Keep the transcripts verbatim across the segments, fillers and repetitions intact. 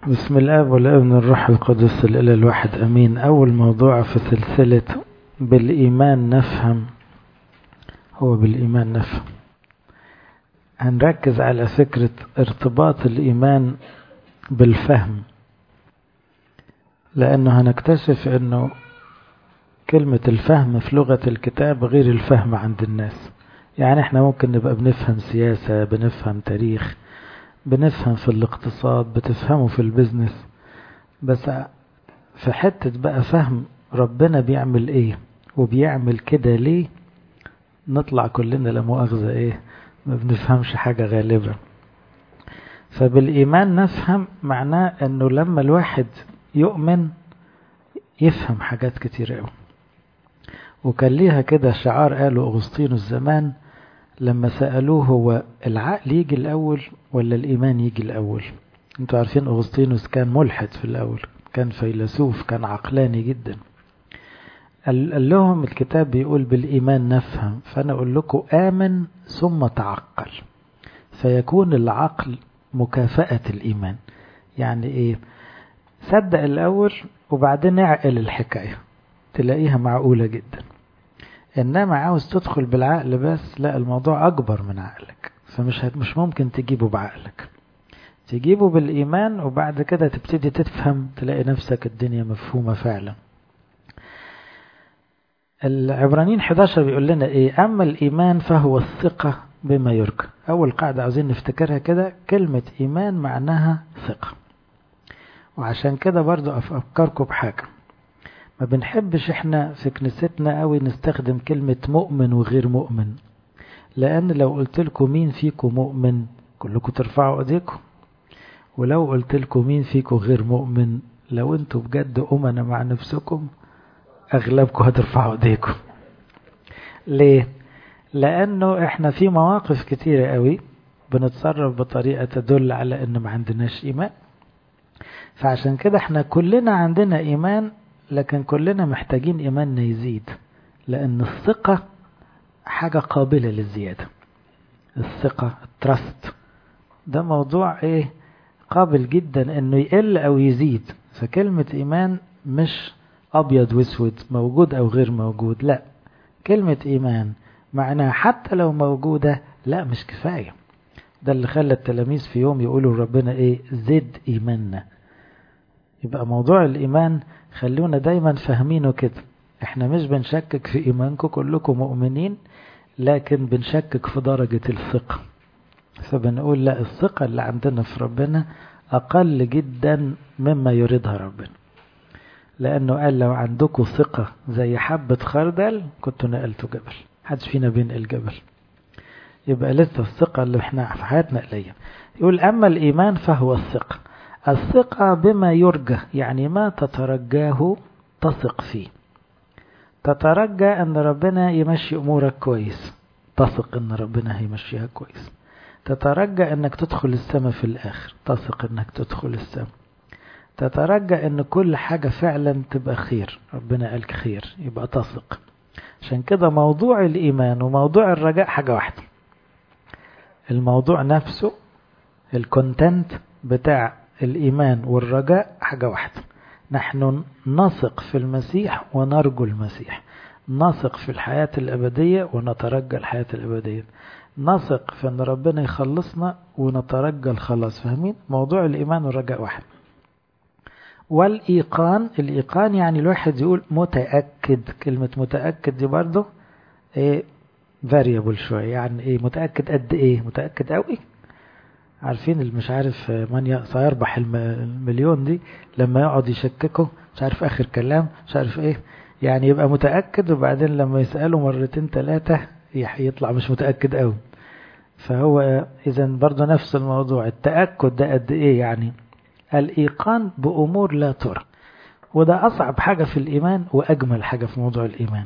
بسم الآب والابن الروح القدس الإله الواحد أمين. أول موضوع في سلسلة بالإيمان نفهم هو بالإيمان نفهم. هنركز على فكرة ارتباط الإيمان بالفهم، لأنه هنكتشف أنه كلمة الفهم في لغة الكتاب غير الفهم عند الناس. يعني احنا ممكن نبقى بنفهم سياسة، بنفهم تاريخ، بنفهم في الاقتصاد، بتفهموا في البزنس، بس في حتة بقى فهم ربنا بيعمل ايه وبيعمل كده ليه، نطلع كلنا لا مؤاخذة ايه ما بنفهمش حاجة غالبا. فبالإيمان نفهم معناه انه لما الواحد يؤمن يفهم حاجات كتير قوي. وكان ليها كده شعار قاله أغسطينوس زمان لما سألوه هو العقل يجي الأول ولا الإيمان يجي الأول. انتوا عارفين أغسطينوس كان ملحد في الأول، كان فيلسوف، كان عقلاني جدا. قال لهم الكتاب بيقول بالإيمان نفهم، فأنا أقول لكم آمن ثم تعقل، فيكون العقل مكافأة الإيمان. يعني إيه؟ صدق الأول وبعدين اعقل الحكاية تلاقيها معقولة جدا. إنما عاوز تدخل بالعقل بس، لا، الموضوع أكبر من عقلك، فمش مش ممكن تجيبه بعقلك، تجيبه بالإيمان وبعد كده تبتدي تفهم، تلاقي نفسك الدنيا مفهومة فعلا. العبرانيين إحدى عشر بيقول لنا إيه؟ أما الإيمان فهو الثقة بما يرجى. أول قاعدة عاوزين نفتكرها كده، كلمة إيمان معناها ثقة. وعشان كده برضو أفكركم بحاجة، ما بنحبش إحنا في كنيستنا قوي نستخدم كلمة مؤمن وغير مؤمن، لأن لو قلت لكم مين فيكم مؤمن كلكم ترفعوا ايديكم، ولو قلت لكم مين فيكم غير مؤمن، لو انتوا بجد أمنا مع نفسكم أغلبكم هترفعوا ايديكم. ليه؟ لأنه احنا في مواقف كتيرة قوي بنتصرف بطريقة تدل على أن ما عندناش إيمان. فعشان كده احنا كلنا عندنا إيمان، لكن كلنا محتاجين إيماننا يزيد، لأن الثقة حاجة قابلة للزيادة. الثقة التراست ده موضوع ايه؟ قابل جدا انه يقل او يزيد. فكلمة ايمان مش ابيض واسود، موجود او غير موجود، لا، كلمة ايمان معناها حتى لو موجودة لا مش كفاية. ده اللي خلى التلاميذ في يوم يقولوا ربنا ايه؟ زد ايماننا. يبقى موضوع الايمان خلونا دايما فاهمينه كده، احنا مش بنشكك في ايمانكم، كلكم مؤمنين، لكن بنشكك في درجة الثقة. فبنقول لا، الثقة اللي عندنا في ربنا أقل جدا مما يريدها ربنا، لأنه قال لو عندكم ثقة زي حبة خردل كنتوا نقلتوا جبل. حدش فينا بينقل جبل، يبقى لسه الثقة اللي احنا في حياتنا قليلة. يقول أما الإيمان فهو الثقة. الثقة بما يرجى، يعني ما تترجاه تثق فيه. تترجى أن ربنا يمشي أمورك كويس، تثق أن ربنا هيمشيها كويس. تترجى أنك تدخل السماء في الآخر، تثق أنك تدخل السماء. تترجى أن كل حاجة فعلا تبقى خير، ربنا قالك خير، يبقى تثق. عشان كده موضوع الإيمان وموضوع الرجاء حاجة واحدة. الموضوع نفسه، الكونتنت بتاع الإيمان والرجاء حاجة واحدة. نحن نثق في المسيح ونرجو المسيح، نثق في الحياة الأبدية ونترجى الحياة الأبدية، نثق في أن ربنا يخلصنا ونترجى الخلاص. فاهمين؟ موضوع الإيمان والرجاء واحد. والإيقان، الإيقان يعني الواحد يقول متأكد. كلمة متأكد دي برضو إيه؟ variable شوية. يعني إيه متأكد؟ قد إيه متأكد قوي؟ عارفين اللي مش عارف من سيربح المليون دي لما يقعد يشككه، مش عارف آخر كلام، مش عارف إيه، يعني يبقى متأكد وبعدين لما يسأله مرتين ثلاثة يطلع مش متأكد قوي. فهو إذن برضو نفس الموضوع، التأكد ده قد إيه؟ يعني الإيقان بأمور لا ترى. وده أصعب حاجة في الإيمان وأجمل حاجة في موضوع الإيمان.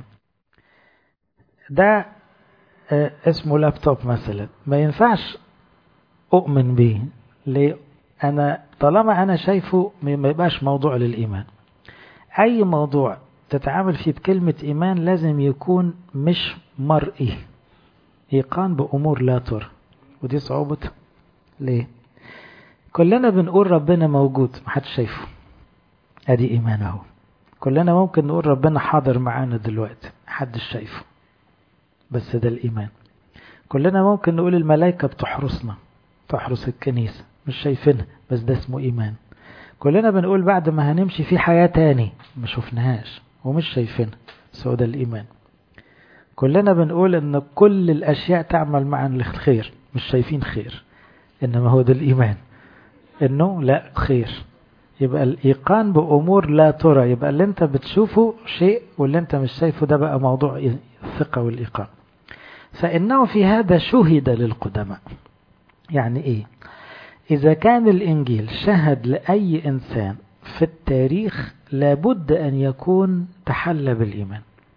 ده اسمه لابتوب مثلا، ما ينفعش أؤمن به. ليه؟ أنا طالما أنا شايفه ما يبقاش موضوع للإيمان. أي موضوع تتعامل فيه بكلمة إيمان لازم يكون مش مرئي، إيقان بأمور لا ترى. ودي صعوبة. ليه؟ كلنا بنقول ربنا موجود محدش شايفه، ادي ايمان اهو. كلنا ممكن نقول ربنا حاضر معانا دلوقتي محدش شايفه، بس ده الايمان. كلنا ممكن نقول الملائكة بتحرسنا، تحرس الكنيسة، مش شايفينها بس ده اسمه ايمان. كلنا بنقول بعد ما هنمشي في حياة تاني ما شفناهاش ومش شايفينها، بس هو ده الايمان. كلنا بنقول ان كل الاشياء تعمل معا للخير، مش شايفين خير، انما هو ده الايمان انه لا خير. يبقى الايقان بامور لا ترى، يبقى اللي انت بتشوفه شيء واللي انت مش شايفه ده بقى موضوع الثقة والايقان. فانه في هذا شهد للقدماء. يعني ايه؟ اذا كان الانجيل شهد لاي انسان في التاريخ لابد ان يكون تحلى بالايمان.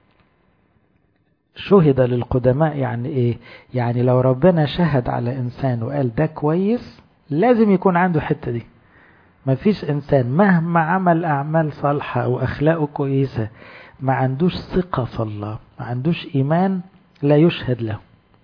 شهد للقدماء يعني ايه؟ يعني لو ربنا شهد على انسان وقال ده كويس لازم يكون عنده حتة دي. ما فيش انسان مهما عمل اعمال صالحة او اخلاقه كويسة ما عندوش ثقة في الله، ما عندوش ايمان، لا يشهد له.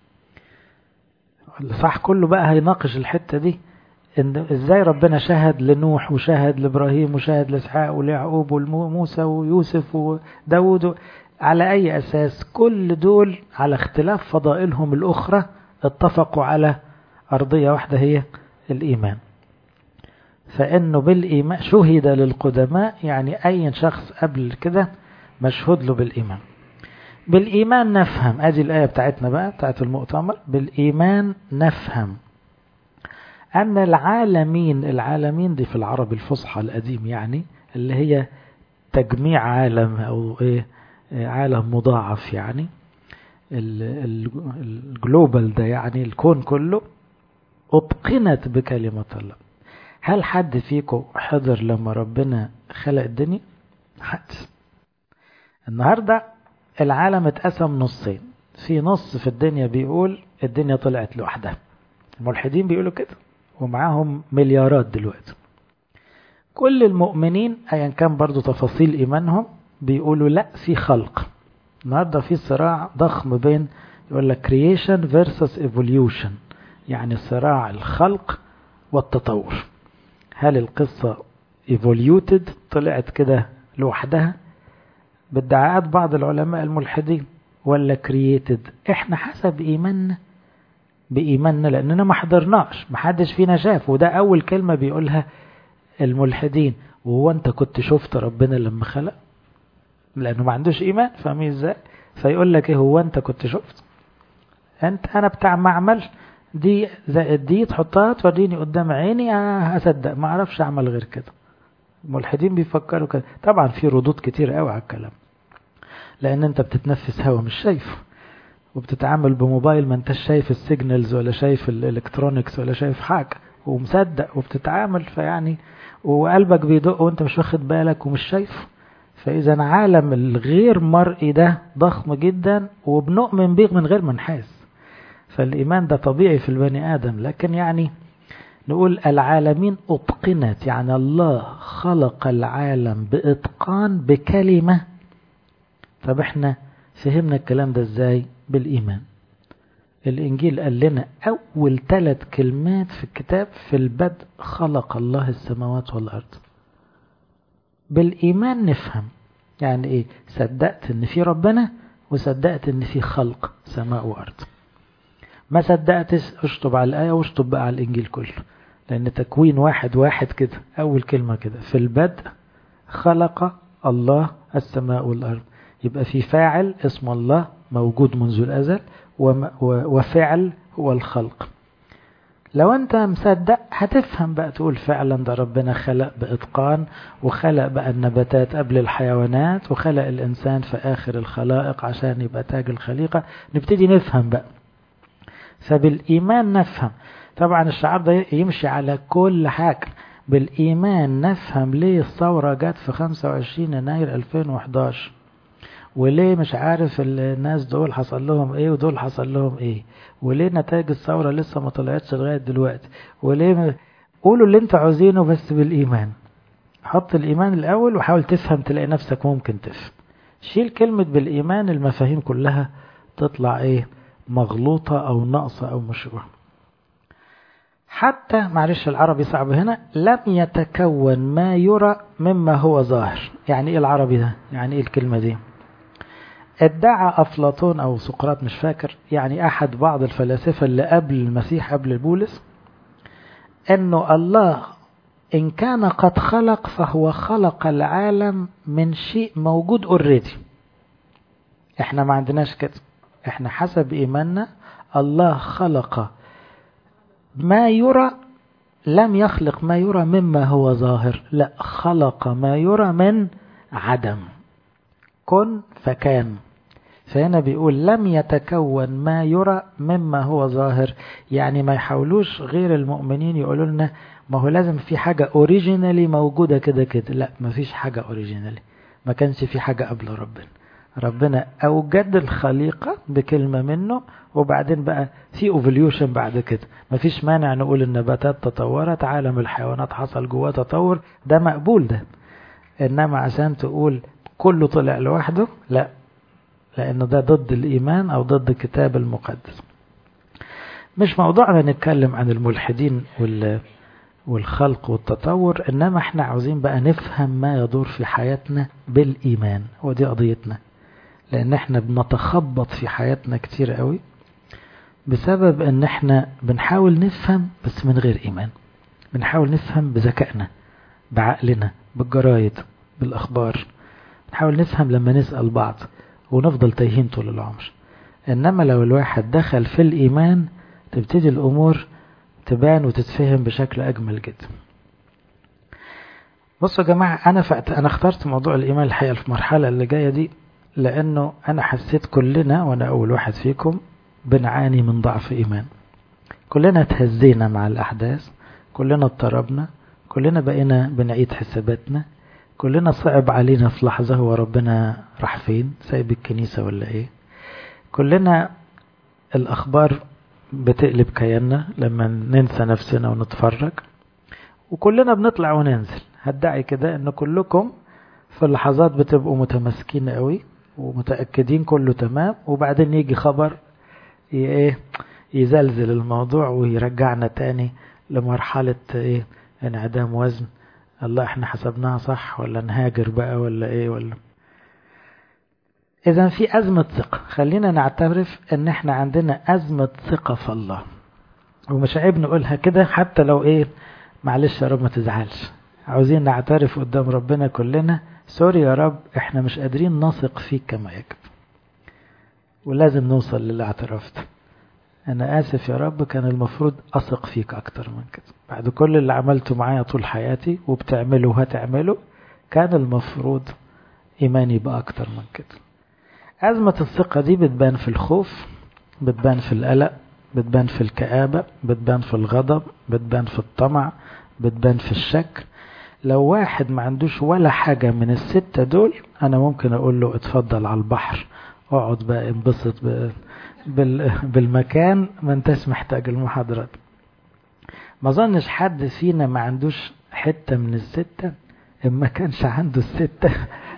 صح كله بقى هيناقش الحتة دي، ان ازاي ربنا شهد لنوح وشهد لابراهيم وشهد لاسحاق وليعقوب وموسى ويوسف وداود، على اي اساس؟ كل دول على اختلاف فضائلهم الاخرى اتفقوا على ارضية واحدة هي الايمان. فانه بالايمان شهد للقدماء، يعني اي شخص قبل كده مشهود له بالايمان. بالايمان نفهم، ادي الايه بتاعتنا بقى بتاعت المؤتمر. بالايمان نفهم أن العالمين، العالمين دي في العرب الفصحى القديم يعني اللي هي تجميع عالم أو إيه، عالم مضاعف يعني الجلوبال ده، يعني الكون كله أتقنت بكلمة الله. هل حد فيكم حضر لما ربنا خلق الدنيا؟ حد. النهاردة العالم اتقسم نصين، في نص في الدنيا بيقول الدنيا طلعت لوحدها، الملحدين بيقولوا كده ومعاهم مليارات دلوقتي. كل المؤمنين ايا كان برضو تفاصيل ايمانهم بيقولوا لا، في خلق. النهارده في صراع ضخم بين يقول لك creation versus evolution، يعني صراع الخلق والتطور. هل القصة evoluted طلعت كده لوحدها بادعاءات بعض العلماء الملحدين، ولا created؟ احنا حسب ايماننا، بإيماننا لأننا ما حضرناش، ما حدش فينا شاف. وده أول كلمة بيقولها الملحدين، وهو أنت كنت شفت ربنا لما خلق؟ لأنه ما عندوش إيمان. فاهمين إزاي؟ فيقول لك إيه، هو أنت كنت شفت؟ أنت أنا بتاع معمل دي زائد دي تحطها توريني قدام عيني هصدق، ما أعرفش أعمل غير كده. الملحدين بيفكروا كده. طبعا في ردود كتير قوي على الكلام، لأن أنت بتتنفس هوا مش شايفه، وبتتعامل بموبايل ما انت شايف السيجنالز ولا شايف الالكترونيكس ولا شايف حاجة، ومصدق وبتتعامل فيعني وقلبك بيدق وانت مش واخد بالك ومش شايف. فاذا عالم الغير مرئي ده ضخم جدا وبنؤمن به من غير ما نحس. فالايمان ده طبيعي في البني ادم، لكن يعني نقول العالمين اتقنت، يعني الله خلق العالم باتقان بكلمة. طب احنا فهمنا الكلام ده ازاي؟ بالإيمان. الإنجيل قال لنا أول ثلاث كلمات في الكتاب: في البدء خلق الله السماوات والأرض. بالإيمان نفهم يعني إيه. صدقت إن في ربنا وصدقت إن في خلق سماء وأرض. ما صدقتش اشطب على الآية واشطب بقى على الإنجيل كله، لأن تكوين واحد واحد كده أول كلمة كده: في البدء خلق الله السماء والأرض. يبقى في فاعل اسم الله موجود منذ الأزل، وفعل هو الخلق. لو أنت مصدق هتفهم بقى، تقول فعلا ده ربنا خلق بإتقان، وخلق بقى النباتات قبل الحيوانات، وخلق الإنسان في آخر الخلائق عشان يبقى تاج الخليقة. نبتدي نفهم بقى. فبالإيمان نفهم. طبعا الشعار ده يمشي على كل حاجة. بالإيمان نفهم ليه الثورة جت في خمسة وعشرين يناير ألفين وإحداشر، وليه مش عارف الناس دول حصل لهم ايه ودول حصل لهم ايه، وليه نتائج الثورة لسه ما طلعتش لغاية دلوقتي، وليه م... قولوا اللي انت عاوزينه بس بالإيمان. حط الإيمان الأول وحاول تفهم، تلاقي نفسك ممكن تفهم. شيل كلمة بالإيمان المفاهيم كلها تطلع ايه، مغلوطة أو ناقصة أو مشوه. حتى معلش العربي صعب هنا، لم يتكون ما يرى مما هو ظاهر. يعني ايه العربي ده؟ يعني ايه الكلمة دي؟ ادعى أفلاطون أو سقراط مش فاكر، يعني أحد بعض الفلاسفة اللي قبل المسيح قبل بولس، أنه الله إن كان قد خلق فهو خلق العالم من شيء موجود اوريدي. احنا ما عندناش كده، احنا حسب إيماننا الله خلق ما يرى، لم يخلق ما يرى مما هو ظاهر، لا، خلق ما يرى من عدم، كن فكان. فهنا بيقول لم يتكون ما يرى مما هو ظاهر، يعني ما يحاولوش غير المؤمنين يقولوا لنا ما هو لازم في حاجة اوريجينالي موجودة كده كده، لا، ما فيش حاجة اوريجينالي، ما كانش في حاجة قبل ربنا. ربنا أوجد الخليقة بكلمة منه، وبعدين بقى في ايفوليوشن بعد كده. ما فيش مانع نقول النباتات تطورت، عالم الحيوانات حصل جواه تطور، ده مقبول ده. إنما عشان تقول كله طلع لوحده، لا، لأنه ده ضد الإيمان أو ضد الكتاب المقدس. مش موضوعنا نتكلم عن الملحدين والخلق والتطور، إنما احنا عاوزين بقى نفهم ما يدور في حياتنا بالإيمان، ودي قضيتنا. لأن احنا بنتخبط في حياتنا كتير قوي بسبب ان احنا بنحاول نفهم بس من غير إيمان. بنحاول نفهم بذكائنا، بعقلنا، بالجرايد، بالأخبار، نحاول نفهم لما نسأل بعض، ونفضل تايهين طول العمر. إنما لو الواحد دخل في الإيمان تبتدي الأمور تبان وتتفهم بشكل أجمل جدا. بصوا يا جماعة، أنا فأت... أنا اخترت موضوع الإيمان الحقيقة في المرحلة اللي جاية دي، لأنه أنا حسيت كلنا، وأنا أول واحد فيكم، بنعاني من ضعف إيمان. كلنا تهزينا مع الأحداث، كلنا اضطربنا، كلنا بقينا بنعيد حساباتنا، كلنا صعب علينا في لحظة هو ربنا راح فين، سايب الكنيسة ولا ايه. كلنا الأخبار بتقلب كياننا لما ننسى نفسنا ونتفرج، وكلنا بنطلع وننزل. هدعي كده ان كلكم في اللحظات بتبقوا متمسكين قوي ومتأكدين كله تمام، وبعدين يجي خبر ايه يزلزل الموضوع ويرجعنا تاني لمرحلة ايه، انعدام وزن. الله، احنا حسبناها صح ولا نهاجر بقى ولا ايه ولا. اذا في ازمة ثقة. خلينا نعترف ان احنا عندنا ازمة ثقة في الله، ومش عيب نقولها كده حتى لو ايه، معلش يا رب ما تزعلش، عاوزين نعترف قدام ربنا كلنا، سوري يا رب احنا مش قادرين نثق فيك كما يجب، ولازم نوصل للاعتراف ده. انا اسف يا رب، كان المفروض اثق فيك اكتر من كده. بعد كل اللي عملته معايا طول حياتي وبتعمله وهتعمله، كان المفروض ايماني يبقى اكتر من كده. ازمة الثقة دي بتبان في الخوف، بتبان في القلق، بتبان في الكآبة، بتبان في الغضب، بتبان في الطمع، بتبان في الشك. لو واحد ما عندوش ولا حاجة من الستة دول، انا ممكن اقول له اتفضل على البحر، اقعد بقى انبسط بالمكان، ما انتش محتاج المحاضرات. ما ظنش حد فينا ما عندوش حتة من الستة، اما كانش عنده الستة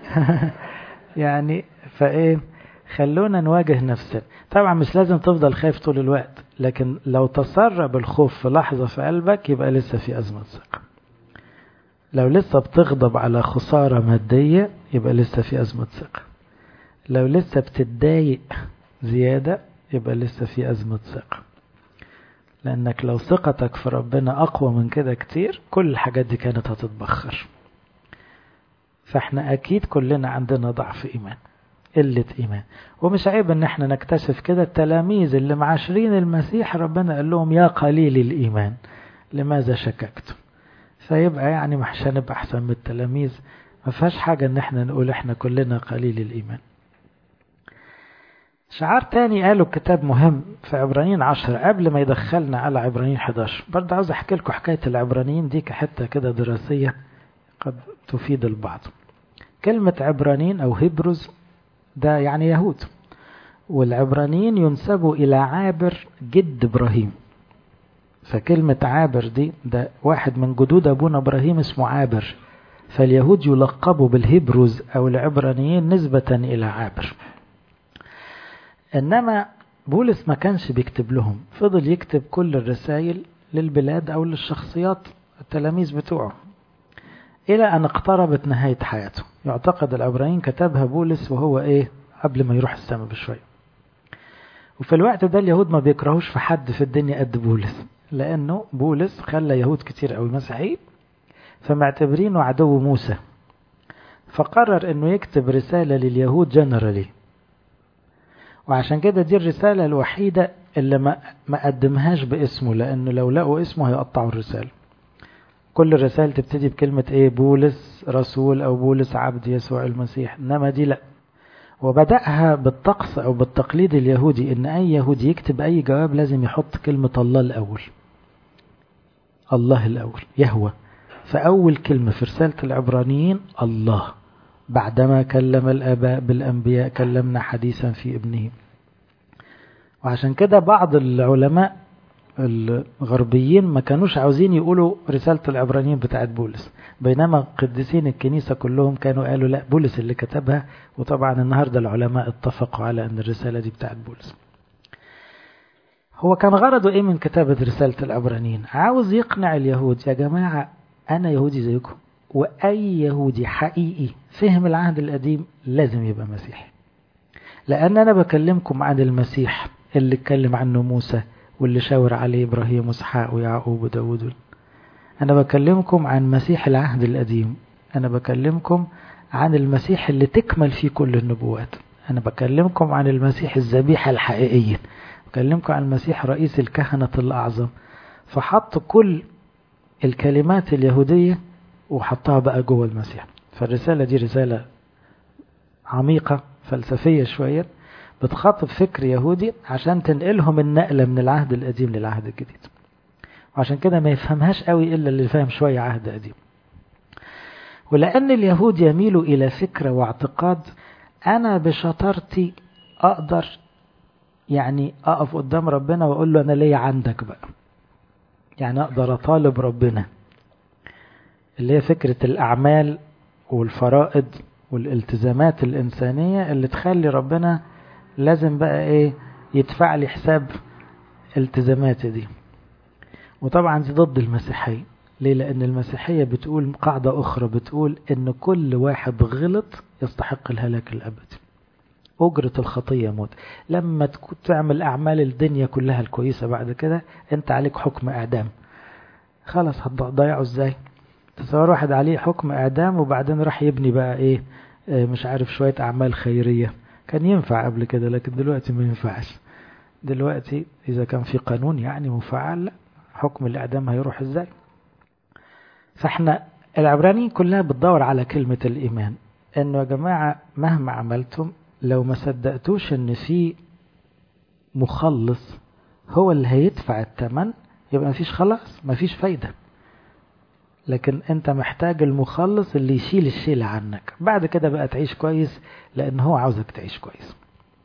يعني فايه، خلونا نواجه نفسنا. طبعا مش لازم تفضل خايف طول الوقت، لكن لو تسرب الخوف في لحظة في قلبك يبقى لسه في أزمة ثقة. لو لسه بتغضب على خسارة مادية يبقى لسه في أزمة ثقة. لو لسه بتتضايق زيادة يبقى لسه في أزمة ثقة. لأنك لو ثقتك في ربنا أقوى من كده كتير، كل الحاجات دي كانت هتتبخر. فاحنا أكيد كلنا عندنا ضعف إيمان، قلة إيمان. ومش عيب ان احنا نكتشف كده. التلاميذ اللي معاشرين المسيح ربنا قال لهم يا قليل الإيمان لماذا شككتم. فيبقى يعني مش هنبقى أحسن من التلاميذ. ما فيهاش حاجة ان احنا نقول احنا كلنا قليل الإيمان. شعار تاني قالوا الكتاب مهم في عبرانيين عشرة قبل ما يدخلنا على عبرانيين إحدى عشر. برضه عاوز احكي لكم حكاية العبرانيين دي كحتة كده دراسية قد تفيد البعض. كلمة عبرانيين أو هبرز ده يعني يهود، والعبرانيين ينسبوا إلى عابر جد إبراهيم. فكلمة عابر دي ده واحد من جدود أبونا إبراهيم اسمه عابر، فاليهود يلقبوا بالهبرز أو العبرانيين نسبة إلى عابر. إنما بولس ما كانش بيكتب لهم، فضل يكتب كل الرسائل للبلاد أو للشخصيات التلاميذ بتوعه، إلى أن اقتربت نهاية حياته. يعتقد العبرانيين كتبها بولس وهو إيه قبل ما يروح السماء بشوية. وفي الوقت ده اليهود ما بيكرهوش في حد في الدنيا قد بولس، لأنه بولس خلى يهود كتير قوي مسيحيين، فمعتبرينه عدو موسى، فقرر أنه يكتب رسالة لليهود جنرالي. وعشان كده دي الرسالة الوحيدة اللي ما, ما قدمهاش باسمه، لأنه لو لقوا اسمه هيقطعوا الرسالة. كل الرسائل تبتدي بكلمة ايه، بولس رسول او بولس عبد يسوع المسيح، انما دي لا. وبدأها بالطقس او بالتقليد اليهودي ان اي يهودي يكتب اي جواب لازم يحط كلمة الله الاول، الله الاول يهوه. فاول كلمة في رسالة العبرانيين الله، بعدما كلم الاباء بالانبياء كلمنا حديثا في ابنه. وعشان كده بعض العلماء الغربيين ما كانوش عاوزين يقولوا رسالة العبرانيين بتاعت بولس، بينما قديسين الكنيسة كلهم كانوا قالوا لا بولس اللي كتبها. وطبعا النهاردة العلماء اتفقوا على أن الرسالة دي بتاعت بولس. هو كان غرضه ايه من كتابة رسالة العبرانيين؟ عاوز يقنع اليهود، يا جماعة أنا يهودي زيكم، وأي يهودي حقيقي فهم العهد القديم لازم يبقى مسيحي، لأن أنا بكلمكم عن المسيح اللي اتكلم عنه موسى واللي شاور عليه إبراهيم وإسحاق ويعقوب وداود. أنا بكلمكم عن مسيح العهد القديم، أنا بكلمكم عن المسيح اللي تكمل فيه كل النبوات، أنا بكلمكم عن المسيح الذبيحة الحقيقية، بكلمكم عن المسيح رئيس الكهنة الأعظم. فحط كل الكلمات اليهودية وحطها بقى جوه المسيح. فالرسالة دي رسالة عميقة فلسفية شوية، بتخاطب فكر يهودي عشان تنقلهم النقلة من العهد القديم للعهد الجديد. وعشان كده ما يفهمهاش قوي إلا اللي فهم شوية عهد قديم. ولأن اليهود يميلوا إلى فكرة واعتقاد أنا بشطارتي أقدر يعني أقف قدام ربنا وأقول له أنا ليه عندك بقى، يعني أقدر أطالب ربنا، اللي هي فكرة الأعمال والفرائض والالتزامات الإنسانية اللي تخلي ربنا لازم بقى ايه يدفع لي حساب التزاماتي دي. وطبعا دي ضد المسيحية. ليه؟ لأن المسيحية بتقول قاعدة أخرى، بتقول إن كل واحد غلط يستحق الهلاك الأبدي، أجرة الخطية موت. لما تعمل أعمال الدنيا كلها الكويسة بعد كده أنت عليك حكم إعدام، خلاص هتضيعه إزاي؟ تصور واحد عليه حكم إعدام وبعدين راح يبني بقى إيه مش عارف شوية أعمال خيرية، كان ينفع قبل كده لكن دلوقتي ما ينفعش. دلوقتي إذا كان في قانون يعني مفعل، حكم الإعدام هيروح إزاي؟ فإحنا العبرانيين كلها بتدور على كلمة الإيمان، إنه يا جماعة مهما عملتم لو ما صدقتوش إن في مخلص هو اللي هيدفع الثمن يبقى مفيش خلاص، مفيش فايدة. لكن أنت محتاج المخلص اللي يشيل الشيل عنك، بعد كده بقى تعيش كويس لأن هو عاوزك تعيش كويس.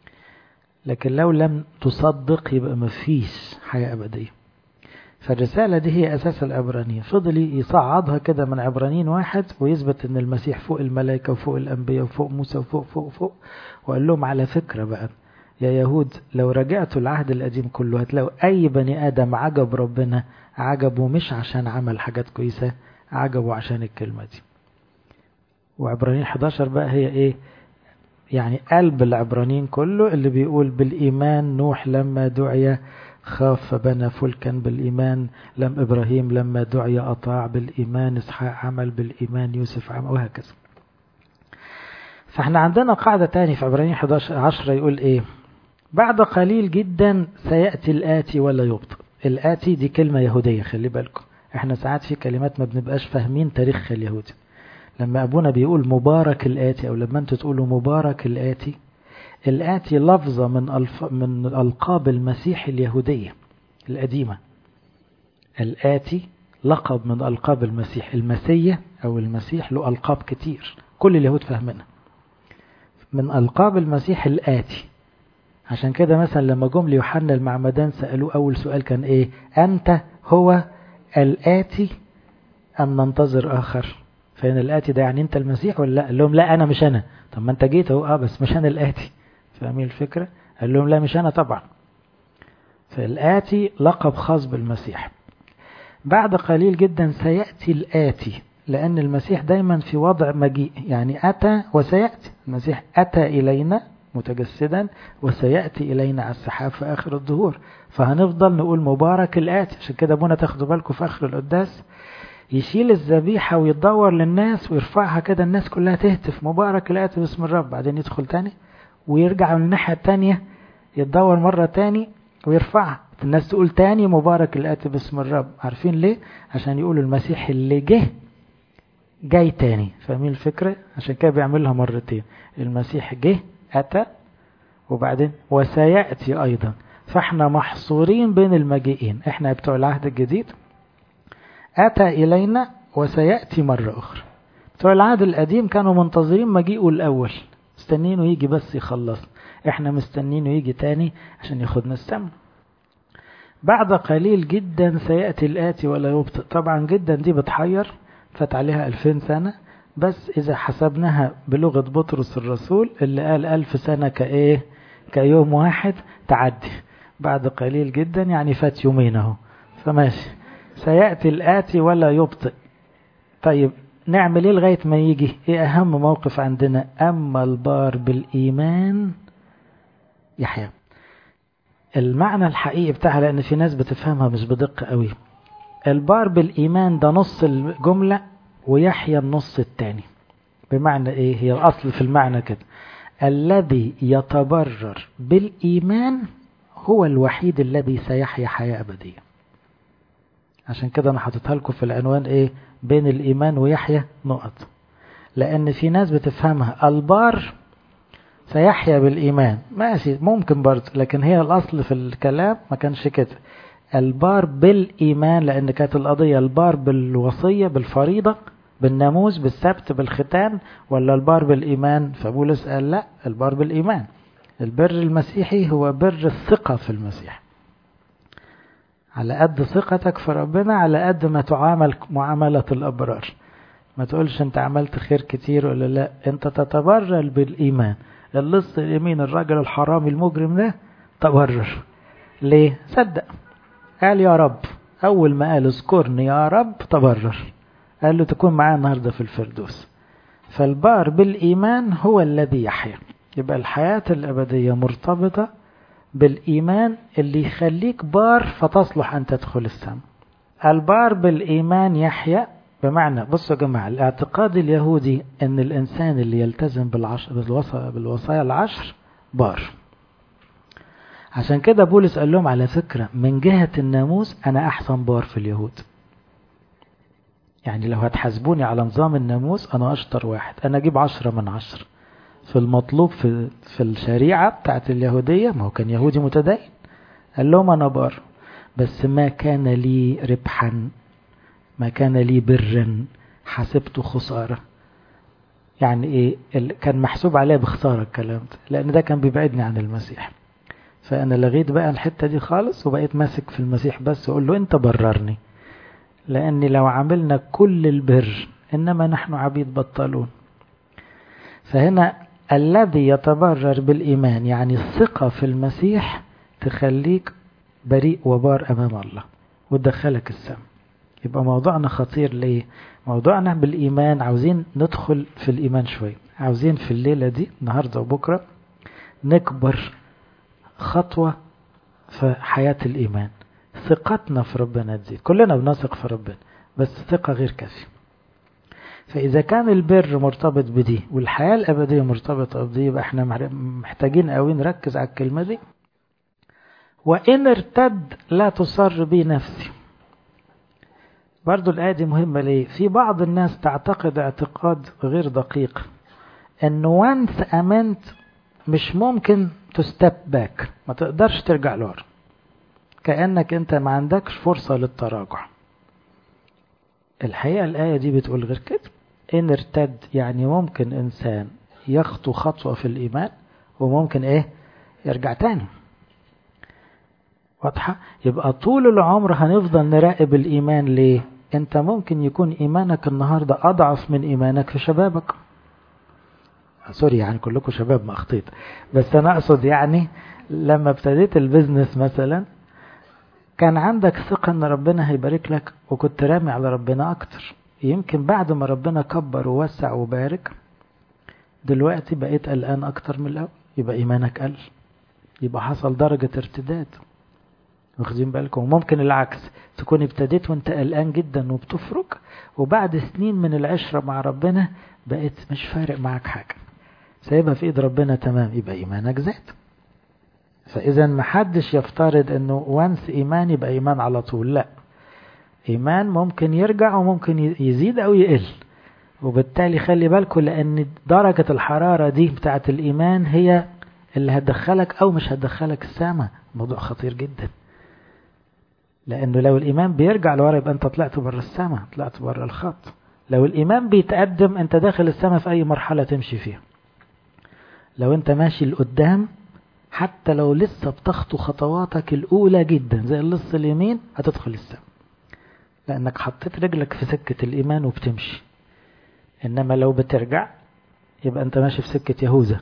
لكن لو لم تصدق يبقى مفيش حياة أبدية. فالرسالة دي هي أساس العبرانيين. فضل يصعدها كده من عبرانيين واحد ويثبت أن المسيح فوق الملائكة وفوق الأنبياء وفوق موسى وفوق فوق فوق. وقال لهم على فكرة بقى يا يهود، لو رجعتوا العهد القديم كله هتلاقوا أي بني آدم عجب ربنا عجبه مش عشان عمل حاجات كويسة، عجبه عشان الكلمة دي. وعبرانيين حداشر بقى هي إيه؟ يعني قلب العبرانيين كله اللي بيقول بالإيمان نوح لما دعي خاف فبنى فلكا، بالإيمان لم إبراهيم لما دعي أطاع، بالإيمان إسحاق عمل، بالإيمان يوسف عمل، وهكذا. فاحنا عندنا قاعدة تاني في عبرانيين حداشر عشرة يقول إيه؟ بعد قليل جدا سيأتي الآتي ولا يبطئ. الآتي دي كلمة يهودية، خلي بالكم احنا ساعات في كلمات ما بنبقاش فاهمين تاريخ اليهودي. لما أبونا بيقول مبارك الآتي أو لما أنتوا تقولوا مبارك الآتي، الآتي لفظة من ألف من ألقاب المسيح اليهودية القديمة. الآتي لقب من ألقاب المسيح. المسيح أو المسيح له ألقاب كتير كل اليهود فاهمينها. من ألقاب المسيح الآتي. عشان كده مثلا لما جم ليوحنا المعمدان سألوه أول سؤال كان إيه؟ أنت هو الآتي أم ننتظر آخر؟ فإن الآتي ده يعني أنت المسيح ولا لا؟ قال لهم لا أنا مش أنا. طب ما أنت جيت أهو، آه بس مش أنا الآتي. فاهمين الفكرة؟ قال لهم لا مش أنا طبعا. فالآتي لقب خاص بالمسيح. بعد قليل جدا سيأتي الآتي، لأن المسيح دايما في وضع مجيء، يعني أتى وسيأتي. المسيح أتى إلينا متجسدا وسيأتي إلينا على السحاب في آخر الظهور، فهنفضل نقول مبارك الآتي. عشان كده ابونا تاخدوا بالكم في آخر القداس يشيل الذبيحة ويتدور للناس ويرفعها كده، الناس كلها تهتف مبارك الآتي باسم الرب، بعدين يدخل تاني ويرجع من الناحية التانية يتدور مرة تاني ويرفعها، الناس تقول تاني مبارك الآتي باسم الرب. عارفين ليه؟ عشان يقولوا المسيح اللي جه جاي تاني. فاهمين الفكرة؟ عشان كده بيعملها مرتين، المسيح جه أتى وبعدين وسيأتي أيضا. فاحنا محصورين بين المجيئين، احنا بتوع العهد الجديد أتى إلينا وسيأتي مرة أخرى. بتوع العهد القديم كانوا منتظرين مجيئه الأول، مستنينه يجي بس يخلص، احنا مستنينه يجي تاني عشان ياخدنا السما. بعد قليل جدا سيأتي الآتي ولا يبطئ. طبعا جدا دي بتحير، فات عليها ألفين سنة، بس إذا حسبناها بلغة بطرس الرسول اللي قال ألف سنة كإيه؟ كيوم واحد تعدي. بعد قليل جدا يعني فات يومين اهو، فماشي. سيأتي الآتي ولا يبطئ. طيب نعمل ايه لغاية ما يجي؟ ايه اهم موقف عندنا؟ اما البار بالإيمان يحيى. المعنى الحقيقي بتاعها، لان في ناس بتفهمها مش بدقة قوي، البار بالإيمان ده نص الجملة ويحيى النص التاني. بمعنى ايه؟ هي الاصل في المعنى كده، الذي يتبرر بالإيمان هو الوحيد الذي سيحيا حياة أبدية. عشان كده انا حاططها لكم في العنوان ايه؟ بين الإيمان ويحيى نقط، لأن في ناس بتفهمها البار سيحيا بالإيمان، ماشي ممكن برضه، لكن هي الأصل في الكلام ما كانش كده. البار بالإيمان، لأن كانت القضية البار بالوصية بالفريضة بالناموس بالسبت بالختان، ولا البار بالإيمان؟ فبولس قال لا، البار بالإيمان. البر المسيحي هو بر الثقة في المسيح، على قد ثقتك في ربنا على قد ما تعامل معاملة الأبرار. ما تقولش انت عملت خير كتير ولا لا، انت تتبرر بالإيمان. اللص اليمين الراجل الحرامي المجرم ده تبرر ليه؟ صدق، قال يا رب، أول ما قال اذكرني يا رب تبرر، قال له تكون معاه النهاردة في الفردوس. فالبار بالإيمان هو الذي يحيا. يبقى الحياة الأبدية مرتبطة بالإيمان اللي يخليك بار فتصلح أن تدخل السماء. البار بالإيمان يحيا، بمعنى بصوا يا جماعة، الاعتقاد اليهودي أن الإنسان اللي يلتزم بالعشر بالوصايا العشر بار. عشان كده بولس قال لهم على فكرة من جهة الناموس أنا أحسن بار في اليهود. يعني لو هتحاسبوني على نظام الناموس أنا أشطر واحد، أنا أجيب عشرة من عشر في المطلوب في في الشريعة بتاعت اليهودية. ما هو كان يهودي متدين، قال لهم أنا بار، بس ما كان لي ربحا، ما كان لي برا، حسبته خسارة. يعني إيه؟ كان محسوب عليه بخسارة الكلام ده، لأن ده كان بيبعدني عن المسيح. فأنا لغيت بقى الحتة دي خالص وبقيت ماسك في المسيح بس، وأقول له أنت بررني، لأني لو عملنا كل البر إنما نحن عبيد بطلون. فهنا الذي يتبرر بالإيمان يعني الثقة في المسيح تخليك بريء وبار أمام الله وتدخلك السماء. يبقى موضوعنا خطير. ليه؟ موضوعنا بالإيمان، عاوزين ندخل في الإيمان شوي، عاوزين في الليلة دي النهاردة وبكرة نكبر خطوة في حياة الإيمان. ثقتنا في ربنا تزيد، كلنا بنثق في ربنا بس ثقة غير كافية. فإذا كان البر مرتبط بدي والحياة الأبدية مرتبطة بدي، يبقى احنا محتاجين قوي نركز على الكلمة دي. وإن ارتد لا تصر بي نفسي. برضو الآية دي مهمة. ليه؟ في بعض الناس تعتقد اعتقاد غير دقيق انه once امنت مش ممكن تستب باك، ما تقدرش ترجع لورا، كأنك انت ما عندكش فرصة للتراجع. الحقيقة الآية دي بتقول غير كده. إن ارتد يعني ممكن إنسان يخطو خطوة في الإيمان وممكن إيه يرجع تاني. واضحة؟ يبقى طول العمر هنفضل نراقب الإيمان. ليه؟ أنت ممكن يكون إيمانك النهاردة أضعف من إيمانك في شبابك. سوري يعني كلكم شباب ما أخطيت، بس أنا أقصد يعني لما ابتديت البزنس مثلا كان عندك ثقة ان ربنا هيبارك لك وكنت رامي على ربنا اكتر، يمكن بعد ما ربنا كبر ووسع وبارك دلوقتي بقيت قلقان اكتر من الاول، يبقى ايمانك قل، يبقى حصل درجة ارتداد. واخدين بالكم؟ ممكن العكس، تكون ابتديت وانت قلقان جدا وبتفرق، وبعد سنين من العشرة مع ربنا بقيت مش فارق معك حاجة، سايبها في ايد ربنا تمام، يبقى ايمانك زاد. فاذا محدش يفترض انه وانس ايمان يبقى ايمان على طول، لا، ايمان ممكن يرجع وممكن يزيد او يقل. وبالتالي خلي بالكم، لان درجة الحرارة دي بتاعت الايمان هي اللي هتدخلك او مش هتدخلك السماء. موضوع خطير جدا، لانه لو الايمان بيرجع لورا يبقى انت طلعت بره السماء، طلعت بره الخط. لو الايمان بيتقدم انت داخل السماء في اي مرحلة تمشي فيها. لو انت ماشي لقدام حتى لو لسه بتخطو خطواتك الاولى جدا زي اللص اليمين هتدخل السماء، لانك حطيت رجلك في سكة الايمان وبتمشي. انما لو بترجع يبقى انت ماشي في سكة يهوذا،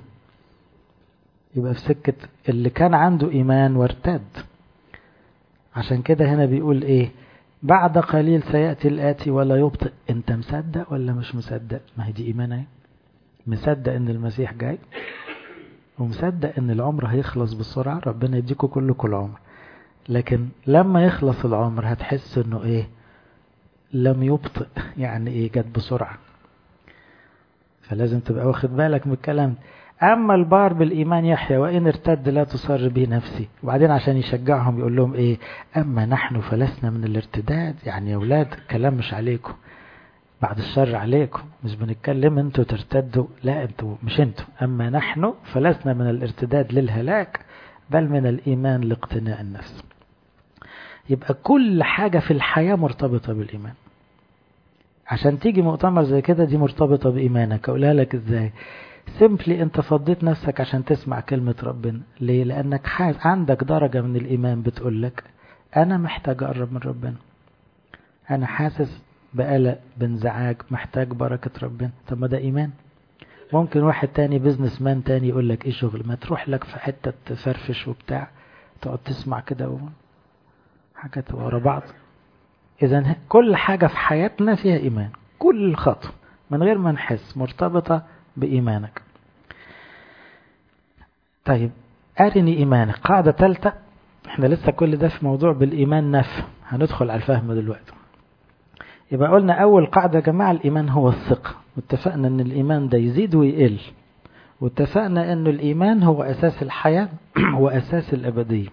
يبقى في سكة اللي كان عنده ايمان وارتد. عشان كده هنا بيقول ايه؟ بعد قليل سيأتي الآتي ولا يبطئ. انت مصدق ولا مش مصدق؟ ما هي دي ايمان اهي. مصدق ان المسيح جاي، ومصدق ان العمر هيخلص بسرعة، ربنا يديكوا كلكم العمر، لكن لما يخلص العمر هتحس انه ايه؟ لم يبطئ. يعني ايه؟ جت بسرعة. فلازم تبقى واخد بالك من الكلام. اما البار بالايمان يحيى وان ارتد لا تصر به نفسي. وبعدين عشان يشجعهم يقول لهم ايه؟ اما نحن فلسنا من الارتداد. يعني يا اولاد كلام مش عليكم، بعد الشر عليكم، مش بنتكلم انتوا ترتدوا، لا، انتوا مش انتوا. اما نحن فلسنا من الارتداد للهلاك بل من الايمان لاقتناء النفس. يبقى كل حاجة في الحياة مرتبطة بالايمان. عشان تيجي مؤتمر زي كده دي مرتبطة بايمانك. اقولها لك ازاي؟ سيمبلي انت فضيت نفسك عشان تسمع كلمة ربنا. ليه؟ لانك حاس عندك درجة من الايمان بتقولك انا محتاج اقرب من ربنا، انا حاسس بقلق بانزعاج، محتاج بركة ربنا. طب ما ده ايمان. ممكن واحد تاني بيزنس مان تاني يقولك ايه شغل، ما تروح لك في حتة تفرفش وبتاع، تقعد تسمع كده حاجات ورا بعض. اذا كل حاجة في حياتنا فيها ايمان، كل خطوة من غير ما نحس مرتبطة بإيمانك. طيب أرني إيمانك، قاعدة ثالثة. احنا لسه كل ده في موضوع بالإيمان نفهم، هندخل على الفهم دلوقتي. يبقى قلنا أول قاعدة يا جماعة الإيمان هو الثقة، واتفقنا أن الإيمان ده يزيد ويقل، واتفقنا أن الإيمان هو أساس الحياة وأساس الأبدية.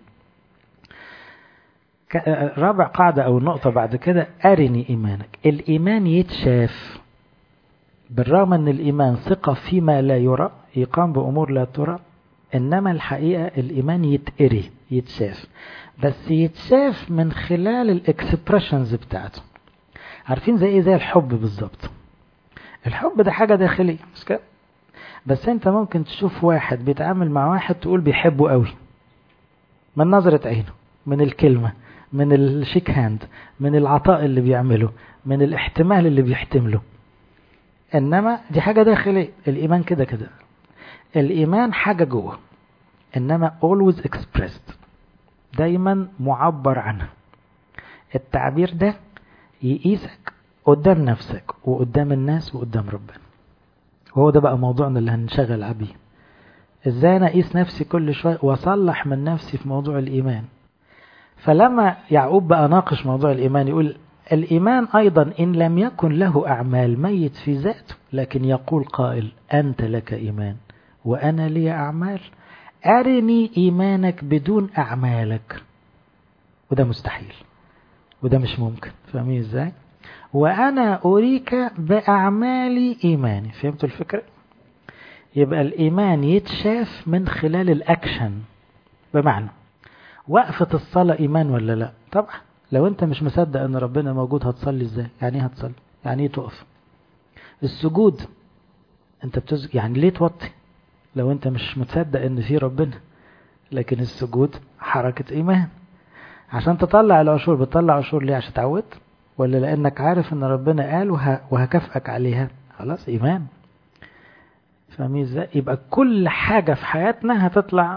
رابع قاعدة أو نقطة بعد كده أرني إيمانك. الإيمان يتشاف، بالرغم أن الإيمان ثقة فيما لا يرى، يقام بأمور لا ترى، إنما الحقيقة الإيمان يتقري يتشاف، بس يتشاف من خلال الإكسبريشنز بتاعته. عارفين زي إيه؟ زي الحب بالظبط. الحب ده حاجة داخلية مش كده؟ بس أنت ممكن تشوف واحد بيتعامل مع واحد تقول بيحبه قوي من نظرة عينه، من الكلمة، من الشيك هاند، من العطاء اللي بيعمله، من الاحتمال اللي بيحتمله. إنما دي حاجة داخلية. الإيمان كده كده، الإيمان حاجة جوه، إنما always expressed، دايما معبر عنها. التعبير ده يقيسك قدام نفسك وقدام الناس وقدام ربنا. وهو ده بقى موضوعنا اللي هنشغل عبيه. ازاي انا اقيس نفسي كل شوية واصلح من نفسي في موضوع الإيمان. فلما يعقوب بقى ناقش موضوع الإيمان يقول الإيمان أيضا إن لم يكن له أعمال ميت في ذاته، لكن يقول قائل أنت لك إيمان وأنا لي أعمال، أرني إيمانك بدون أعمالك. وده مستحيل، وده مش ممكن. فاهمين إزاي؟ وأنا أريك بأعمالي إيماني. فهمتوا الفكرة؟ يبقى الإيمان يتشاف من خلال الأكشن. بمعنى وقفة الصلاة إيمان ولا لا؟ طبعا. لو أنت مش مصدق أن ربنا موجود هتصلي إزاي؟ يعني إيه هتصلي؟ يعني إيه تقف؟ السجود أنت بتسجد، يعني ليه توطي لو أنت مش متصدق أن في ربنا؟ لكن السجود حركة إيمان. عشان تطلع العشور، بتطلع عشور ليه؟ عشان تعود، ولا لأنك عارف أن ربنا قال وه... وهكافئك عليها؟ خلاص إيمان. فاهمين إزاي؟ يبقى كل حاجة في حياتنا هتطلع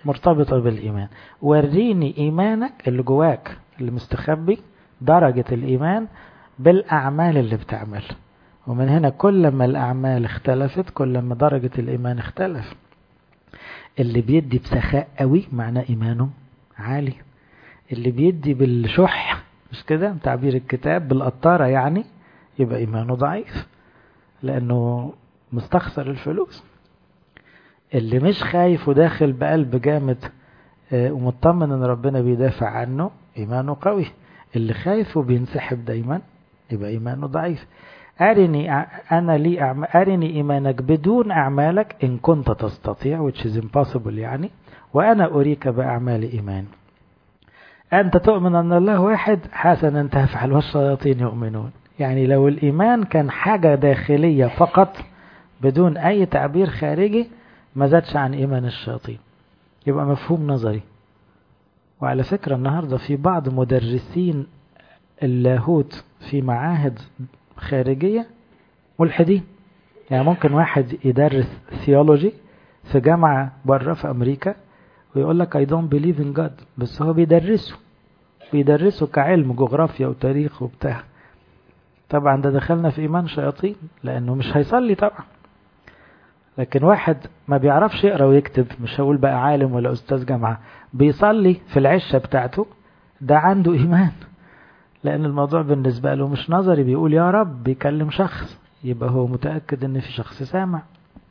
مرتبطة بالإيمان. وريني إيمانك اللي جواك اللي مستخبي، درجة الإيمان بالأعمال اللي بتعمل. ومن هنا كل ما الأعمال اختلفت كل ما درجة الإيمان اختلف. اللي بيدي بسخاء قوي معناه إيمانه عالي. اللي بيدي بالشح، مش كده تعبير الكتاب، بالقطارة يعني، يبقى إيمانه ضعيف لأنه مستخسر الفلوس. اللي مش خايف وداخل بقلب جامد ومطمن ان ربنا بيدافع عنه إيمانه قوي. اللي خايف وبينسحب دايما يبقى إيمانه ضعيف. أرني أنا لي أعمال، أرني إيمانك بدون أعمالك إن كنت تستطيع which is impossible يعني، وأنا أريك بأعمال إيمان. أنت تؤمن أن الله واحد، حسنا تفعل والشياطين يؤمنون. يعني لو الإيمان كان حاجة داخلية فقط بدون أي تعبير خارجي ما زادش عن إيمان الشياطين، يبقى مفهوم نظري. وعلى فكرة النهاردة في بعض مدرسين اللاهوت في معاهد خارجية ملحدين. يعني ممكن واحد يدرس ثيولوجي في جامعة بره في أمريكا ويقول لك I don't believe in God، بس هو بيدرسه بيدرسه كعلم جغرافيا وتاريخ وبتاع. طبعا ده دخلنا في إيمان شياطين لأنه مش هيصلي طبعا. لكن واحد ما بيعرفش يقرأ ويكتب، مش هقول بقى عالم ولا أستاذ جامعة، بيصلي في العشة بتاعته، ده عنده إيمان، لأن الموضوع بالنسبة له مش نظري، بيقول يا رب، بيكلم شخص، يبقى هو متأكد ان في شخص سامع.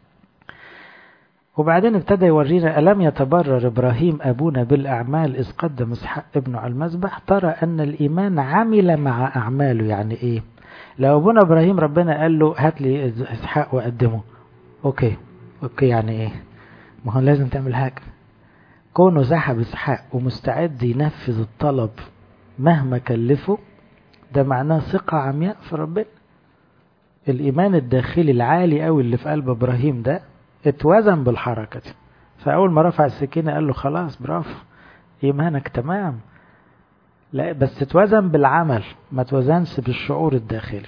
وبعدين ابتدى يورينا ألم يتبرر إبراهيم أبونا بالأعمال إذ قدم إسحاق ابنه على المذبح. ترى أن الإيمان عمل مع أعماله. يعني إيه؟ لو أبونا إبراهيم ربنا قال له هات لي إسحاق وقدمه، أوكي أوكي يعني إيه؟ ما هو لازم تعمل حاجة. كونه سحب إسحاق ومستعد ينفذ الطلب مهما كلفه، ده معناه ثقة عمياء في ربنا. الإيمان الداخلي العالي قوي اللي في قلب إبراهيم ده اتوزن بالحركة. فأول ما رفع السكينة قال له خلاص برافو إيمانك تمام. لا بس اتوزن بالعمل، ما توزنش بالشعور الداخلي.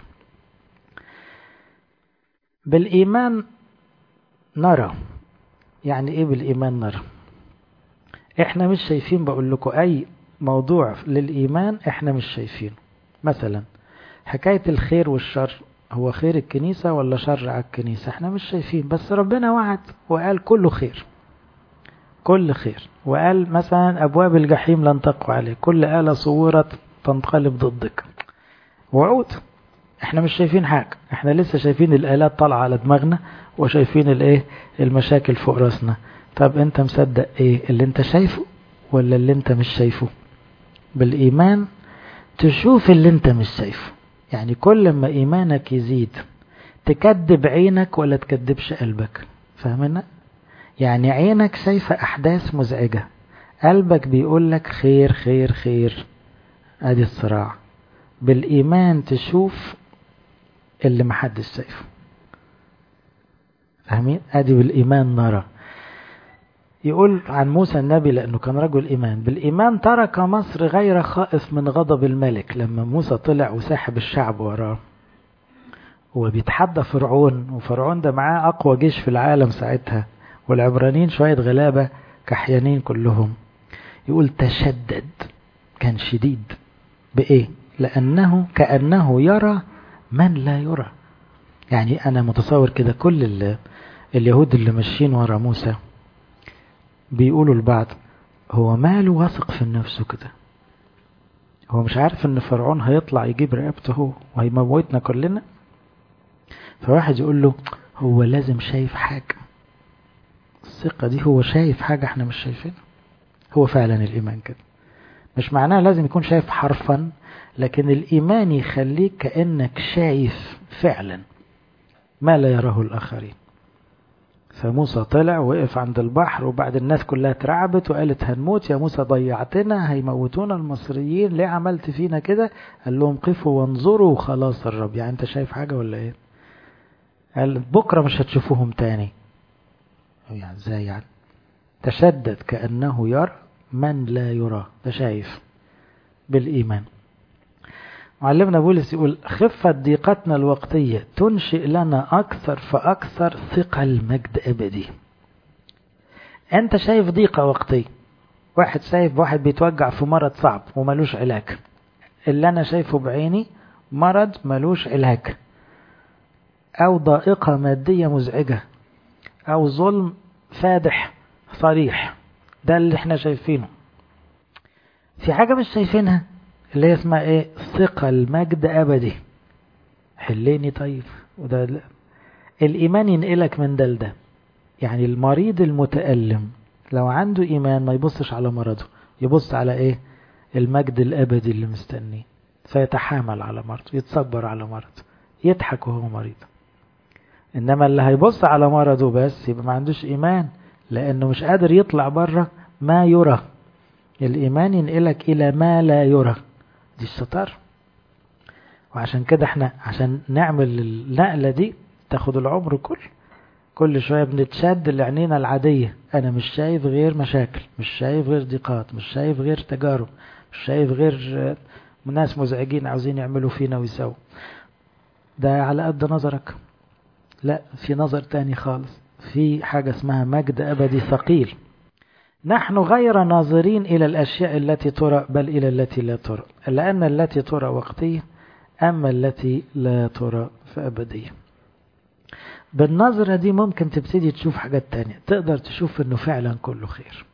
بالإيمان نرى. يعني إيه بالإيمان نرى؟ إحنا مش شايفين، بقول لكم أي موضوع للإيمان إحنا مش شايفينه. مثلا حكاية الخير والشر، هو خير الكنيسة ولا شر على الكنيسة؟ احنا مش شايفين، بس ربنا وعد وقال كله خير، كل خير. وقال مثلا أبواب الجحيم لن تقوى عليه، كل آلة صورت تنقلب ضدك. وعود. احنا مش شايفين حاجة، احنا لسه شايفين الآلات طالعة على دماغنا وشايفين الايه المشاكل فوق راسنا. طب انت مصدق ايه، اللي انت شايفه ولا اللي انت مش شايفه؟ بالإيمان تشوف اللي انت مش شايفه. يعني كل ما إيمانك يزيد تكذب عينك ولا تكذبش قلبك. فاهمنا؟ يعني عينك شايفة أحداث مزعجة، قلبك بيقول لك خير خير خير. ادي الصراع. بالإيمان تشوف اللي محدش شايفه. فاهمين؟ ادي بالإيمان نرى. يقول عن موسى النبي لأنه كان رجل إيمان، بالإيمان ترك مصر غير خائف من غضب الملك. لما موسى طلع وساحب الشعب وراه وبيتحدى فرعون، وفرعون ده معاه أقوى جيش في العالم ساعتها، والعبرانيين شوية غلابة كحيانين كلهم، يقول تشدد، كان شديد. بإيه؟ لأنه كأنه يرى من لا يرى. يعني أنا متصور كده كل اليهود اللي ماشيين ورا موسى بيقولوا البعض هو ماله واثق في نفسه كده، هو مش عارف ان فرعون هيطلع يجيب رقبته وهيموتنا كلنا. فواحد يقول له هو لازم شايف حاجة. الثقة دي هو شايف حاجة احنا مش شايفينها. هو فعلا الإيمان كده، مش معناه لازم يكون شايف حرفا، لكن الإيمان يخليك كأنك شايف فعلا ما لا يراه الآخرين. فموسى طلع وقف عند البحر، وبعد الناس كلها اترعبت وقالت هنموت يا موسى، ضيعتنا، هيموتونا المصريين، ليه عملت فينا كده؟ قال لهم قفوا وانظروا وخلاص الرب. يعني انت شايف حاجة ولا ايه؟ قال بكرة مش هتشوفوهم تاني. يعني ازاي يعني؟ تشدد كأنه يرى من لا يرى. ده شايف بالإيمان. معلمنا بولس يقول خفة ضيقتنا الوقتية تنشئ لنا أكثر فأكثر ثقل مجد أبدي. انت شايف ضيقة وقتية، واحد شايف واحد بيتوجع في مرض صعب وملوش علاج، اللي انا شايفه بعيني مرض ملوش علاج، او ضائقة مادية مزعجة، او ظلم فادح صريح، ده اللي احنا شايفينه. في حاجة مش شايفينها اللي هي اسمها ايه؟ ثقة المجد ابدي. حليني طيب. وده الايمان ينقلك من ده لده. يعني المريض المتألم لو عنده ايمان ما يبصش على مرضه، يبص على ايه؟ المجد الابدي اللي مستنيه، فيتحامل على مرضه، يتصبر على مرضه، يضحك وهو مريض. انما اللي هيبص على مرضه بس يبقى ما عندوش ايمان، لانه مش قادر يطلع بره ما يرى. الايمان ينقلك الى ما لا يرى، دي الستار. وعشان كده احنا عشان نعمل النقلة دي تاخد العمر كله. كل شوية بنتشد لعينينا العادية، انا مش شايف غير مشاكل، مش شايف غير ضيقات، مش شايف غير تجارب، مش شايف غير ناس مزعجين عاوزين يعملوا فينا ويسووا. ده على قد نظرك. لا، في نظر تاني خالص، في حاجة اسمها مجد أبدي ثقيل. نحن غير ناظرين إلى الأشياء التي ترى بل إلى التي لا ترى، لأن التي ترى وقتية أما التي لا ترى فأبدية. بالنظرة دي ممكن تبتدي تشوف حاجات تانية، تقدر تشوف إنه فعلا كله خير.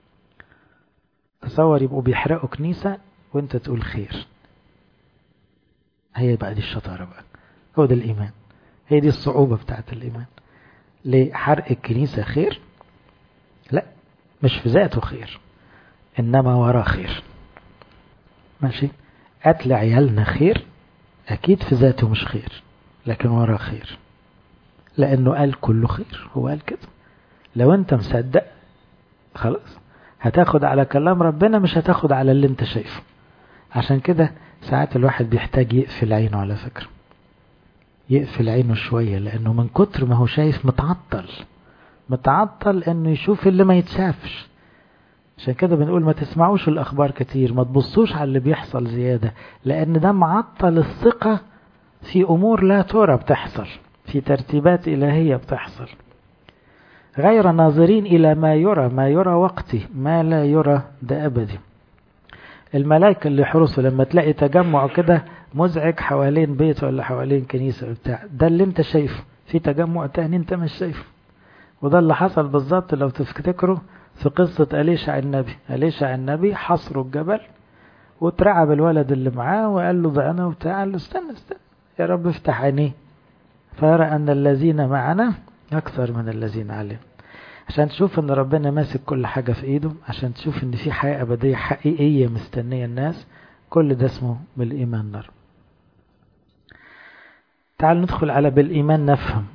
تصور يبقوا بيحرقوا كنيسة وانت تقول خير. هي بقى دي الشطارة بقى، هو ده الإيمان، هي دي الصعوبة بتاعت الإيمان. ليه حرق الكنيسة خير؟ لا، مش في ذاته خير، إنما وراه خير. ماشي. قتل عيالنا خير؟ أكيد في ذاته مش خير، لكن وراه خير، لأنه قال كله خير، هو قال كده. لو أنت مصدق خلاص هتاخد على كلام ربنا، مش هتاخد على اللي أنت شايفه. عشان كده ساعات الواحد بيحتاج يقفل عينه، على فكرة يقفل عينه شوية، لأنه من كتر ما هو شايف متعطل متعطل انه يشوف اللي ما يتشافش. عشان كده بنقول ما تسمعوش الأخبار كتير، ما تبصوش على اللي بيحصل زيادة، لأن ده معطل الثقة في أمور لا ترى بتحصل، في ترتيبات إلهية بتحصل. غير ناظرين إلى ما يرى، ما يرى وقتي، ما لا يرى ده أبدي. الملائكة اللي يحرسوا لما تلاقي تجمع كده مزعج حوالين بيت ولا حوالين كنيسة بتاع، ده اللي انت شايفه، في تجمع تاني انت مش شايفه. وده اللي حصل بالظبط لو تفتكروا في قصة أليشع النبي. أليشع النبي حصروا الجبل وترعب الولد اللي معاه وقال له ده أنا وبتاع، قال له استنى استنى يا رب افتح عينيه فيرى أن الذين معنا أكثر من الذين عليهم. عشان تشوف أن ربنا ماسك كل حاجة في إيده، عشان تشوف أن في حياة أبدية حقيقية مستنية الناس. كل ده اسمه بالإيمان نرى. تعالوا ندخل على بالإيمان نفهم.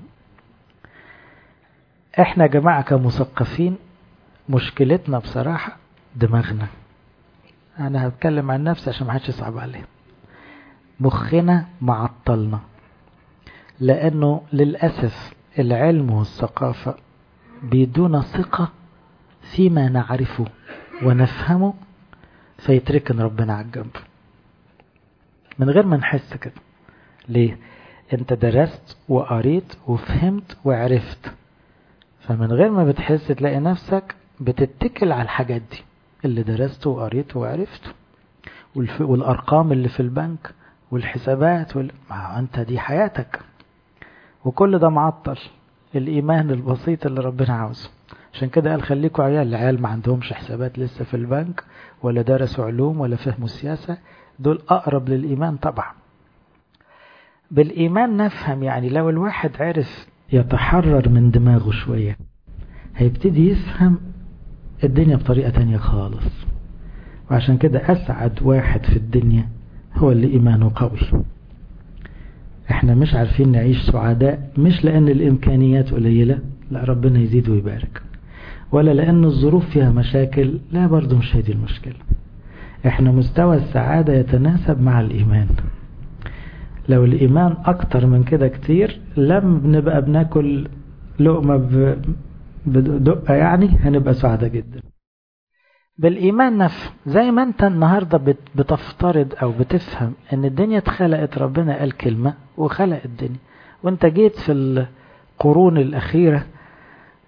احنا جماعة كمثقفين مشكلتنا بصراحة دماغنا. انا هتكلم عن نفسي عشان ما حدش يصعب عليه. مخنا معطلنا، لانه للأسف العلم والثقافة بيدونا ثقة فيما نعرفه ونفهمه، فيتركن ربنا على الجنب من غير ما نحس كده. ليه؟ انت درست وقريت وفهمت وعرفت، فمن غير ما بتحس تلاقي نفسك بتتكل على الحاجات دي اللي درسته وقريته وعرفته، والأرقام اللي في البنك والحسابات وال... ما أنت دي حياتك، وكل ده معطل الإيمان البسيط اللي ربنا عاوزه. عشان كده قال خليكوا عيال. العيال ما عندهمش حسابات لسه في البنك ولا درسوا علوم ولا فهموا السياسة، دول أقرب للإيمان طبعا. بالإيمان نفهم. يعني لو الواحد عرف يتحرر من دماغه شوية هيبتدي يفهم الدنيا بطريقة تانية خالص. وعشان كده أسعد واحد في الدنيا هو اللي إيمانه قوي. احنا مش عارفين نعيش سعداء مش لأن الإمكانيات قليلة، لا ربنا يزيد ويبارك، ولا لأن الظروف فيها مشاكل، لا برضو مش هذه المشكلة. احنا مستوى السعادة يتناسب مع الإيمان. لو الإيمان أكتر من كده كتير لم بنبقى بناكل لقمة بدقة، يعني هنبقى سعادة جدا. بالإيمان نفهم. زي ما أنت النهاردة بتفترض أو بتفهم أن الدنيا اتخلقت، ربنا قال كلمة وخلق الدنيا، وانت جيت في القرون الأخيرة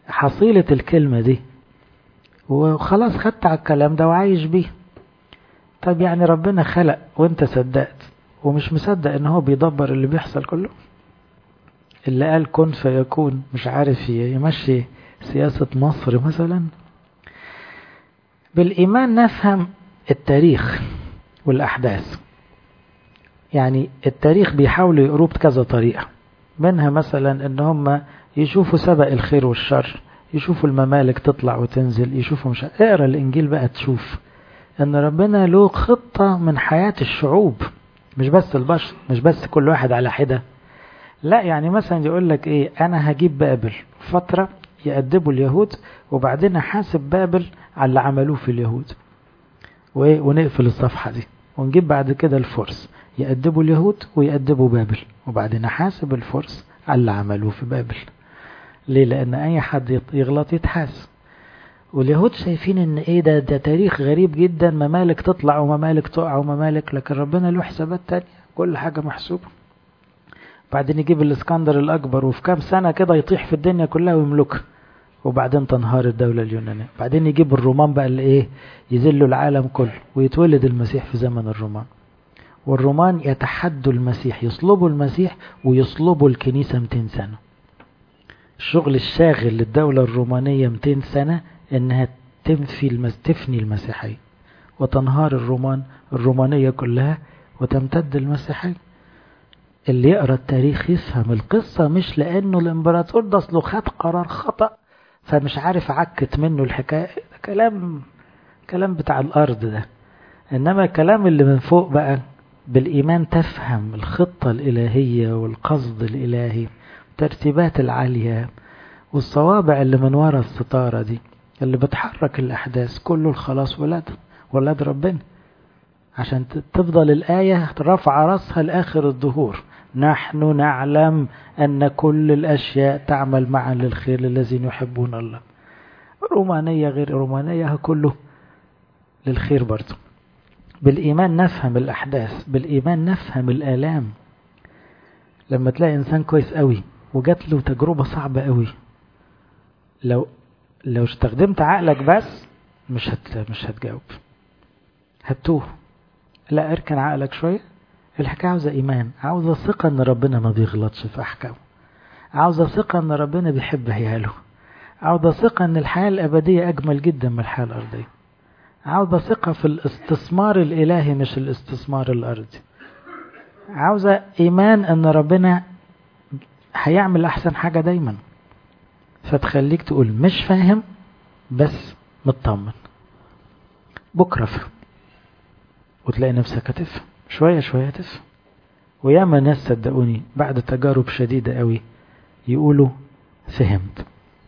حصيلة الكلمة دي وخلاص خدت على الكلام ده وعايش بيه. طب يعني ربنا خلق وانت صدقت ومش مصدق ان هو بيدبر اللي بيحصل كله؟ اللي قال كن فيكون مش عارف يمشي سياسة مصر مثلا. بالإيمان نفهم التاريخ والأحداث. يعني التاريخ بيحاولوا يقروه بكذا طريقة، منها مثلا ان هم يشوفوا سبق الخير والشر، يشوفوا الممالك تطلع وتنزل، يشوفوا مش اقرا الانجيل بقى تشوف ان ربنا له خطة من حياة الشعوب، مش بس البشر، مش بس كل واحد على حدة. لا يعني مثلا يقول لك ايه، انا هجيب بابل فترة يأدبوا اليهود وبعدين حاسب بابل على اللي عملوه في اليهود ونقفل الصفحة دي، ونجيب بعد كده الفرس يأدبوا اليهود ويأدبوا بابل وبعدين حاسب الفرس على اللي عملوه في بابل. ليه؟ لأن أي حد يغلط يتحاسب. واليهود شايفين ان ايه ده ده تاريخ غريب جدا، ممالك تطلع وممالك تقع وممالك، لكن ربنا له حسابات تانية، كل حاجة محسوبة. بعدين يجيب الاسكندر الأكبر وفي كام سنة كده يطيح في الدنيا كلها ويملكها، وبعدين تنهار الدولة اليونانية. بعدين يجيب الرومان بقى اللي ايه، يذلوا العالم كله، ويتولد المسيح في زمن الرومان. والرومان يتحدوا المسيح، يصلبوا المسيح ويصلبوا الكنيسة مئتين سنة. الشغل الشاغل للدولة الرومانية مئتين سنة انها تنفي المس... تفني المسيحية وتنهار الرومان الرومانية كلها وتمتد المسيحية. اللي يقرأ التاريخ يفهم القصة، مش لانه الامبراطور ده اصله خد قرار خطأ فمش عارف عكت منه الحكاية، كلام كلام بتاع الارض ده. انما الكلام اللي من فوق بقى بالإيمان تفهم الخطة الإلهية والقصد الإلهي، الترتيبات العالية والصوابع اللي من وراء الستارة دي اللي بتحرك الأحداث، كله الخلاص ولاد ولاد ربنا. عشان تفضل الآية رفع رأسها لآخر الظهور، نحن نعلم أن كل الأشياء تعمل معا للخير للذين يحبون الله. رومانية غير رومانية كله للخير برضو. بالإيمان نفهم الأحداث، بالإيمان نفهم الآلام. لما تلاقي إنسان كويس قوي وجات له تجربة صعبة قوي، لو لو استخدمت عقلك بس مش هت مش هتجاوب، هتوه. لا، اركن عقلك شوية. الحكاية عاوزة إيمان، عاوزة ثقة إن ربنا ما بيغلطش في أحكامه، عاوزة ثقة إن ربنا بيحب عياله، عاوزة ثقة إن الحياة الأبدية أجمل جدا من الحياة الأرضية، عاوزة ثقة في الاستثمار الإلهي مش الاستثمار الأرضي، عاوزة إيمان أن ربنا هيعمل أحسن حاجة دايما، فتخليك تقول مش فاهم بس مطمن، بكرة فهم، وتلاقي نفسك هتفهم شوية شوية هتفهم. وياما ناس صدقوني بعد تجارب شديدة قوي يقولوا فهمت.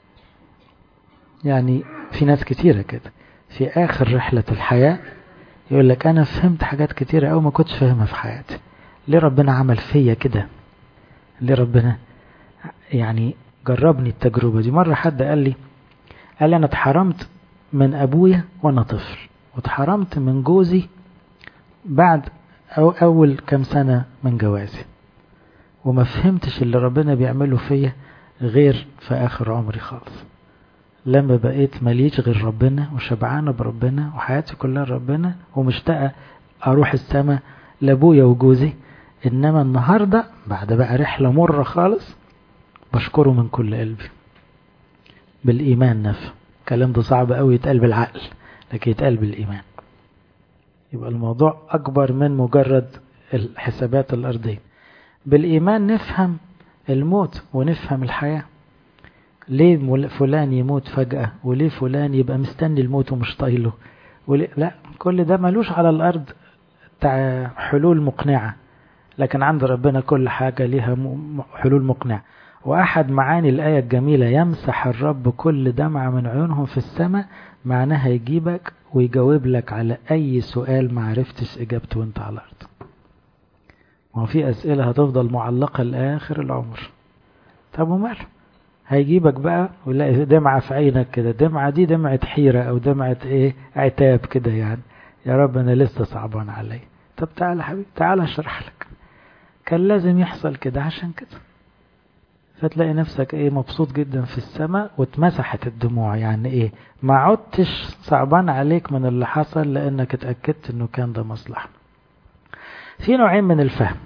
يعني في ناس كتيرة كده في آخر رحلة الحياة يقول لك أنا فهمت حاجات كتيرة أو ما كنتش فاهمها في حياتي. ليه ربنا عمل فيا كده؟ ليه ربنا يعني جربني التجربة دي؟ مرة حد قال لي قال لي أنا اتحرمت من أبويا وأنا طفل، واتحرمت من جوزي بعد أو أول كم سنة من جوازي، وما فهمتش اللي ربنا بيعمله فيا غير في آخر عمري خالص، لما بقيت مليش غير ربنا وشبعانة بربنا وحياتي كلها ربنا ومشتاقة أروح السماء لأبويا وجوزي. إنما النهاردة بعد بقى رحلة مرة خالص بشكره من كل قلبي. بالإيمان نفهم. الكلام ده صعب قوي يتقال بالعقل، لكن يتقال بالإيمان. يبقى الموضوع أكبر من مجرد الحسابات الأرضية. بالإيمان نفهم الموت ونفهم الحياة. ليه فلان يموت فجأة، وليه فلان يبقى مستني الموت ومش طايله، لا، كل ده ملوش على الأرض حلول مقنعة، لكن عند ربنا كل حاجة ليها حلول مقنعة. وأحد معاني الآية الجميلة يمسح الرب كل دمعة من عيونهم في السماء، معناها يجيبك ويجاوب لك على أي سؤال ما عرفتش إجابته وانت على الأرض. وفي أسئلة هتفضل معلقة لآخر العمر. طب وماله، هيجيبك بقى ويلاقي دمعة في عينك كده، دمعة دي دمعة حيرة أو دمعة إيه عتاب كده، يعني يا رب أنا لسه صعبان علي. طب تعال حبيبي، تعال أشرح لك، كان لازم يحصل كده عشان كده. فتلاقي نفسك ايه مبسوط جدا في السماء واتمسحت الدموع. يعني ايه؟ ما عدتش صعبان عليك من اللي حصل لانك اتأكدت انه كان ده مصلحة. في نوعين من الفهم.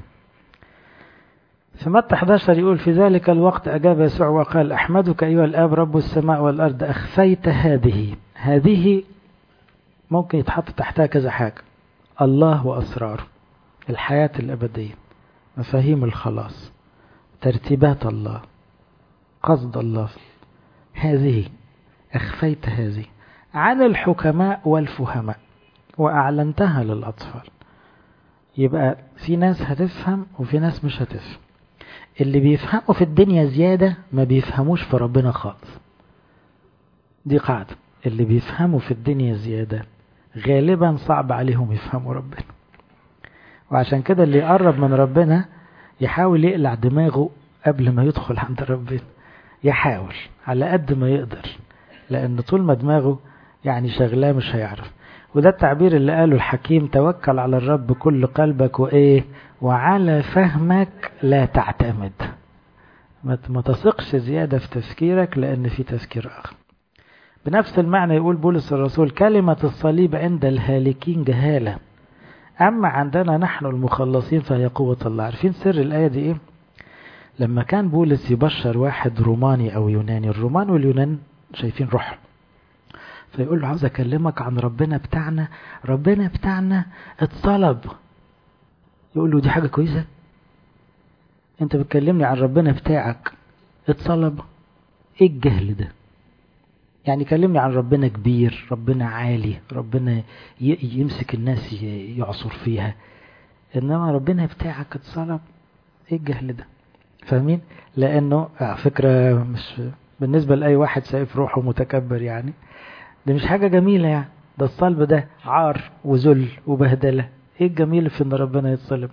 في متى احد عشر يقول في ذلك الوقت أجاب يسوع وقال أحمدك أيها الآب رب السماء والأرض أخفيت هذه. هذه ممكن يتحط تحتها كذا حاجة: الله وأسراره، الحياة الأبدية، مفاهيم الخلاص، ترتيبات الله، قصد الله. هذه أخفيت هذه عن الحكماء والفهماء وأعلنتها للأطفال. يبقى في ناس هتفهم وفي ناس مش هتفهم. اللي بيفهموا في الدنيا زيادة ما بيفهموش في ربنا خالص. دي قاعدة، اللي بيفهموا في الدنيا زيادة غالبا صعب عليهم يفهموا ربنا. وعشان كده اللي يقرب من ربنا يحاول يقلع دماغه قبل ما يدخل عند ربنا، يحاول على قد ما يقدر، لأن طول ما دماغه يعني شغلاه مش هيعرف. وده التعبير اللي قاله الحكيم: توكل على الرب كل قلبك وإيه وعلى فهمك لا تعتمد. ما تثقش زيادة في تفكيرك لأن في تفكير آخر. بنفس المعنى يقول بولس الرسول: كلمة الصليب عند الهالكين جهالة، أما عندنا نحن المخلصين فهي قوة الله. عارفين سر الآية دي إيه؟ لما كان بولس يبشر واحد روماني أو يوناني، الرومان واليونان شايفين روح، فيقول له عاوز أكلمك عن ربنا بتاعنا، ربنا بتاعنا اتصلب. يقول له دي حاجة كويسة؟ انت بتكلمني عن ربنا بتاعك اتصلب؟ ايه الجهل ده؟ يعني كلمني عن ربنا كبير، ربنا عالي، ربنا يمسك الناس يعصر فيها، انما ربنا بتاعك اتصلب؟ ايه الجهل ده؟ فاهمين؟ لانه فكرة مش بالنسبة لأي واحد شايف روحه متكبر، يعني ده مش حاجة جميلة. يعني ده الصلب ده عار وذل وبهدلة. ايه الجميل في ان ربنا يتصلب؟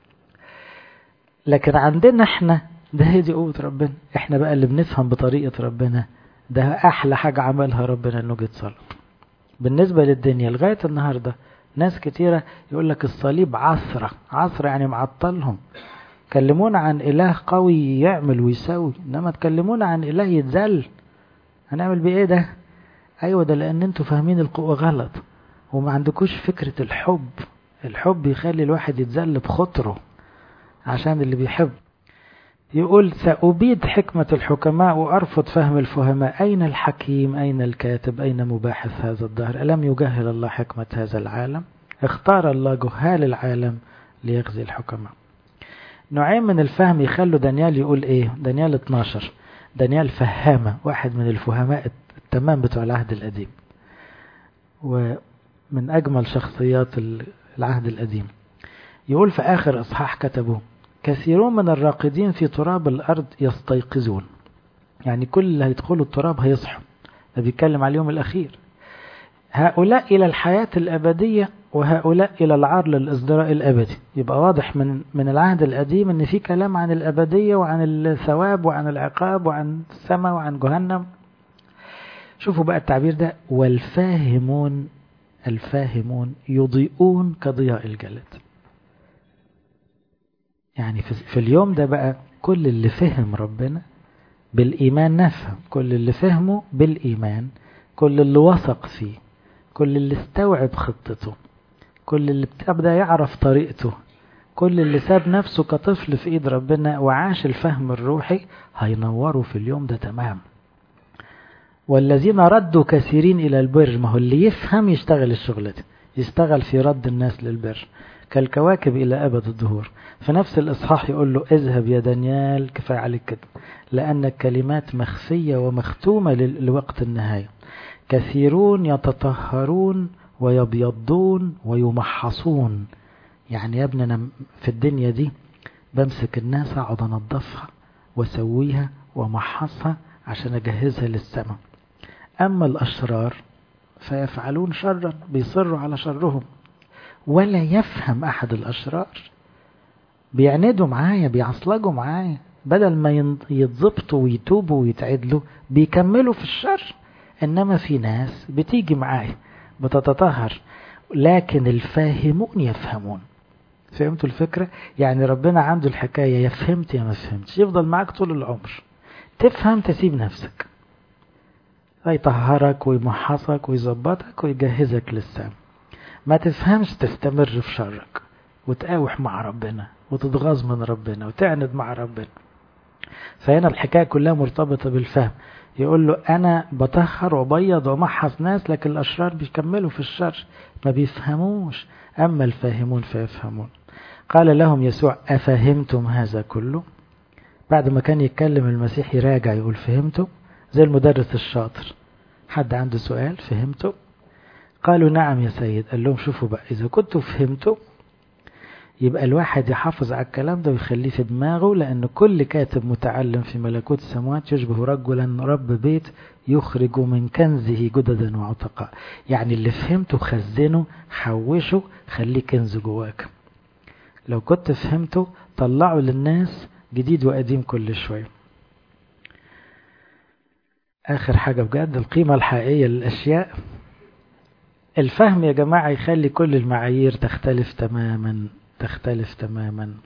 لكن عندنا احنا ده هي دي قوة ربنا. احنا بقى اللي بنفهم بطريقة ربنا، ده احلى حاجة عملها ربنا انه يتصلب. بالنسبة للدنيا لغاية النهاردة ناس كتيرة يقول لك الصليب عثرة. عثرة يعني معطلهم. كلمونا عن اله قوي يعمل ويسوي، انما تكلمونا عن اله يتذل، هنعمل بيه ايه ده؟ ايوه ده لان انتوا فاهمين القوة غلط وما عندكوش فكرة الحب. الحب يخلي الواحد يتذل بخطره عشان اللي بيحب. يقول سأبيد حكمة الحكماء وأرفض فهم الفهماء. أين الحكيم؟ أين الكاتب؟ أين مباحث هذا الدهر؟ ألم يجهل الله حكمة هذا العالم؟ اختار الله جهال العالم ليغزي الحكماء. نوعين من الفهم يخلوا دانيال يقول إيه؟ دانيال اتناشر، دانيال فهامة، واحد من الفهماء التمام بتوع العهد القديم ومن أجمل شخصيات العهد القديم. يقول في آخر إصحاح كتبوه: كثيرون من الراقدين في تراب الأرض يستيقظون. يعني كل اللي هيدخلوا التراب هيصحوا. ده بيتكلم على اليوم الأخير. هؤلاء إلى الحياة الأبدية وهؤلاء إلى العار للإصدراء الأبدي. يبقى واضح من من العهد القديم إن في كلام عن الأبدية وعن الثواب وعن العقاب وعن السماء وعن جهنم. شوفوا بقى التعبير ده: والفاهمون الفاهمون يضيئون كضياء الجلد. يعني في اليوم ده بقى كل اللي فهم ربنا بالإيمان نفهم، كل اللي فهمه بالإيمان، كل اللي وثق فيه، كل اللي استوعب خطته، كل اللي بدأ يعرف طريقته، كل اللي ساب نفسه كطفل في ايد ربنا وعاش الفهم الروحي هينوروا في اليوم ده تمام. والذين ردوا كثيرين إلى البر. ما هو اللي يفهم يشتغل الشغلة دي، يشتغل في رد الناس للبر كالكواكب إلى أبد الدهور. في نفس الإصحاح يقول له: اذهب يا دانيال، كفاية عليك كده، لأن الكلمات مخفية ومختومة لوقت النهاية. كثيرون يتطهرون ويبيضون ويمحصون. يعني يا ابني أنا في الدنيا دي بمسك الناس أقعد أنظفها وأسويها ومحصها عشان أجهزها للسماء. أما الأشرار فيفعلون شرا، بيصروا على شرهم. ولا يفهم أحد الأشرار، بيعندوا معايا، بيعصلجوا معايا، بدل ما يتضبطوا ويتوبوا ويتعدلوا بيكملوا في الشر. إنما في ناس بتيجي معايا بتتطهر، لكن الفاهمون يفهمون. فهمتوا الفكرة؟ يعني ربنا عنده الحكاية يا فهمت يا ما فهمتش، يفضل معاك طول العمر. تفهم تسيب نفسك، يطهرك ويمحصك ويظبطك ويجهزك للسما. ما تفهمش تستمر في شرك وتقاوح مع ربنا وتتغاظ من ربنا وتعند مع ربنا. فهنا الحكاية كلها مرتبطة بالفهم. يقول له أنا بطهر وبيض ومحص ناس، لكن الأشرار بيكملوا في الشر ما بيفهموش، أما الفاهمون فيفهمون. قال لهم يسوع أفهمتم هذا كله؟ بعد ما كان يتكلم المسيح يراجع يقول فهمتم، زي المدرس الشاطر. حد عنده سؤال؟ فهمتم؟ قالوا نعم يا سيد. قال لهم شوفوا بقى، إذا كنتوا فهمتوا يبقى الواحد يحافظ على الكلام ده ويخليه في دماغه، لأن كل كاتب متعلم في ملكوت السماوات يشبه رجلا رب بيت يخرج من كنزه جددا وعتقاء. يعني اللي فهمته خزنه حوشه، خليه كنز جواك. لو كنت فهمته طلعه للناس جديد وقديم كل شوية. آخر حاجة بجد، القيمة الحقيقية للأشياء. الفهم يا جماعة يخلي كل المعايير تختلف تماما، تختلف تماما.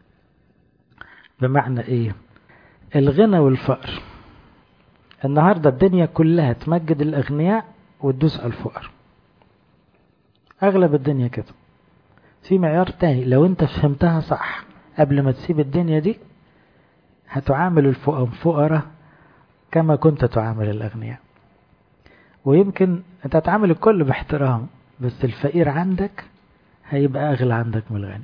بمعنى ايه؟ الغنى والفقر. النهاردة الدنيا كلها تمجد الأغنياء وتدوس على الفقر، أغلب الدنيا كده. في معيار تاني، لو انت فهمتها صح قبل ما تسيب الدنيا دي هتعامل الفقراء كما كنت تعامل الأغنياء. ويمكن انت هتعامل الكل باحترام، بس الفقير عندك هيبقى أغلى عندك من الغني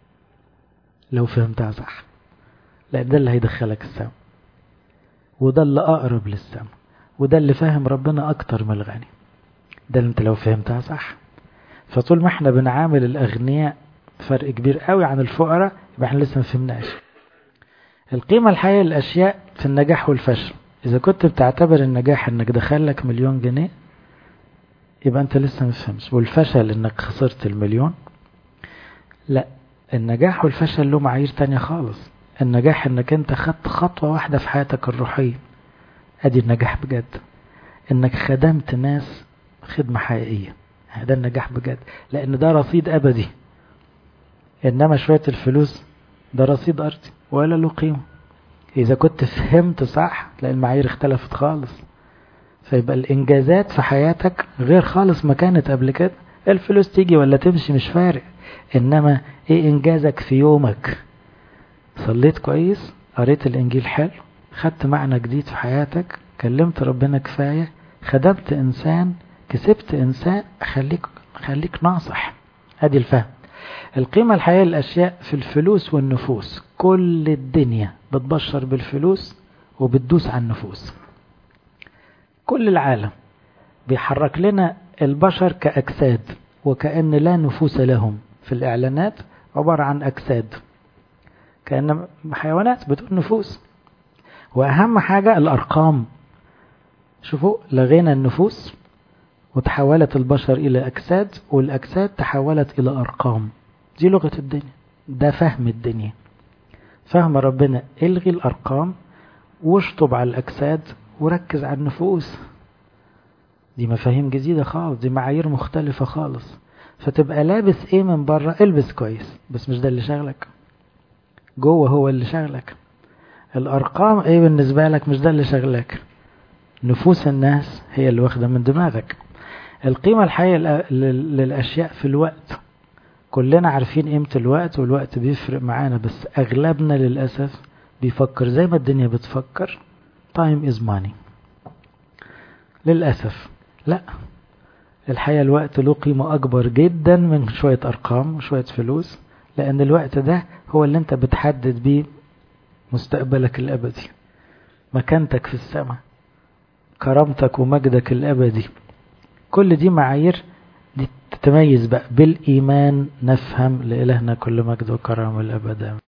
لو فهمتها صح، لأن ده اللي هيدخلك السما، وده اللي أقرب للسما، وده اللي فاهم ربنا أكتر من الغني. ده اللي انت لو فهمتها صح. فطول ما احنا بنعامل الأغنياء فرق كبير قوي عن الفقراء، يبقى احنا لسه ما فهمناش. القيمة الحقيقية للأشياء في النجاح والفشل. إذا كنت بتعتبر النجاح انك دخلك مليون جنيه يبقى انت لسه ما فهمش، والفشل انك خسرت المليون. لا، النجاح والفشل له معايير تانية خالص. النجاح انك انت خدت خطوة واحدة في حياتك الروحية، ادي النجاح بجد. انك خدمت ناس خدمة حقيقية، ده النجاح بجد، لان ده رصيد ابدي. انما شوية الفلوس ده رصيد ارضي ولا له قيمة. اذا كنت فهمت صح تلاقي المعايير اختلفت خالص، فيبقى الانجازات في حياتك غير خالص ما كانت قبل كده. الفلوس تيجي ولا تمشي مش فارق، انما ايه انجازك في يومك؟ صليت كويس، قريت الانجيل حلو، خدت معنى جديد في حياتك، كلمت ربنا كفاية، خدمت انسان، كسبت انسان. خليك خليك ناصح. ادي الفهم. القيمة الحقيقية للأشياء في الفلوس والنفوس. كل الدنيا بتبشر بالفلوس وبتدوس على النفوس. كل العالم بيحرك لنا البشر كأجساد، وكأن لا نفوس لهم. في الإعلانات عبارة عن أجساد، كأن حيوانات بتقول نفوس. وأهم حاجة الأرقام. شوفوا، لغينا النفوس وتحولت البشر إلى أجساد، والأجساد تحولت إلى أرقام. دي لغة الدنيا، ده فهم الدنيا. فهم ربنا الغي الأرقام واشطب على الأجساد وركز على النفوس. دي مفاهيم جديدة خالص، دي معايير مختلفة خالص. فتبقى لابس ايه من بره، البس كويس بس مش ده اللي شغلك، جوه هو اللي شغلك. الأرقام ايه بالنسبة لك، مش ده اللي شغلك. نفوس الناس هي اللي واخدة من دماغك. القيمة الحقيقية للأشياء في الوقت. كلنا عارفين قيمة الوقت، والوقت بيفرق معانا، بس أغلبنا للأسف بيفكر زي ما الدنيا بتفكر، time is money. للأسف لا، الحقيقة الوقت له قيمة أكبر جدا من شوية أرقام وشوية فلوس، لأن الوقت ده هو اللي أنت بتحدد بيه مستقبلك الأبدي، مكانتك في السماء، كرامتك ومجدك الأبدي. كل دي معايير دي تتميز بقى بالإيمان. نفهم لإلهنا كل مجد وكرامة الأبد.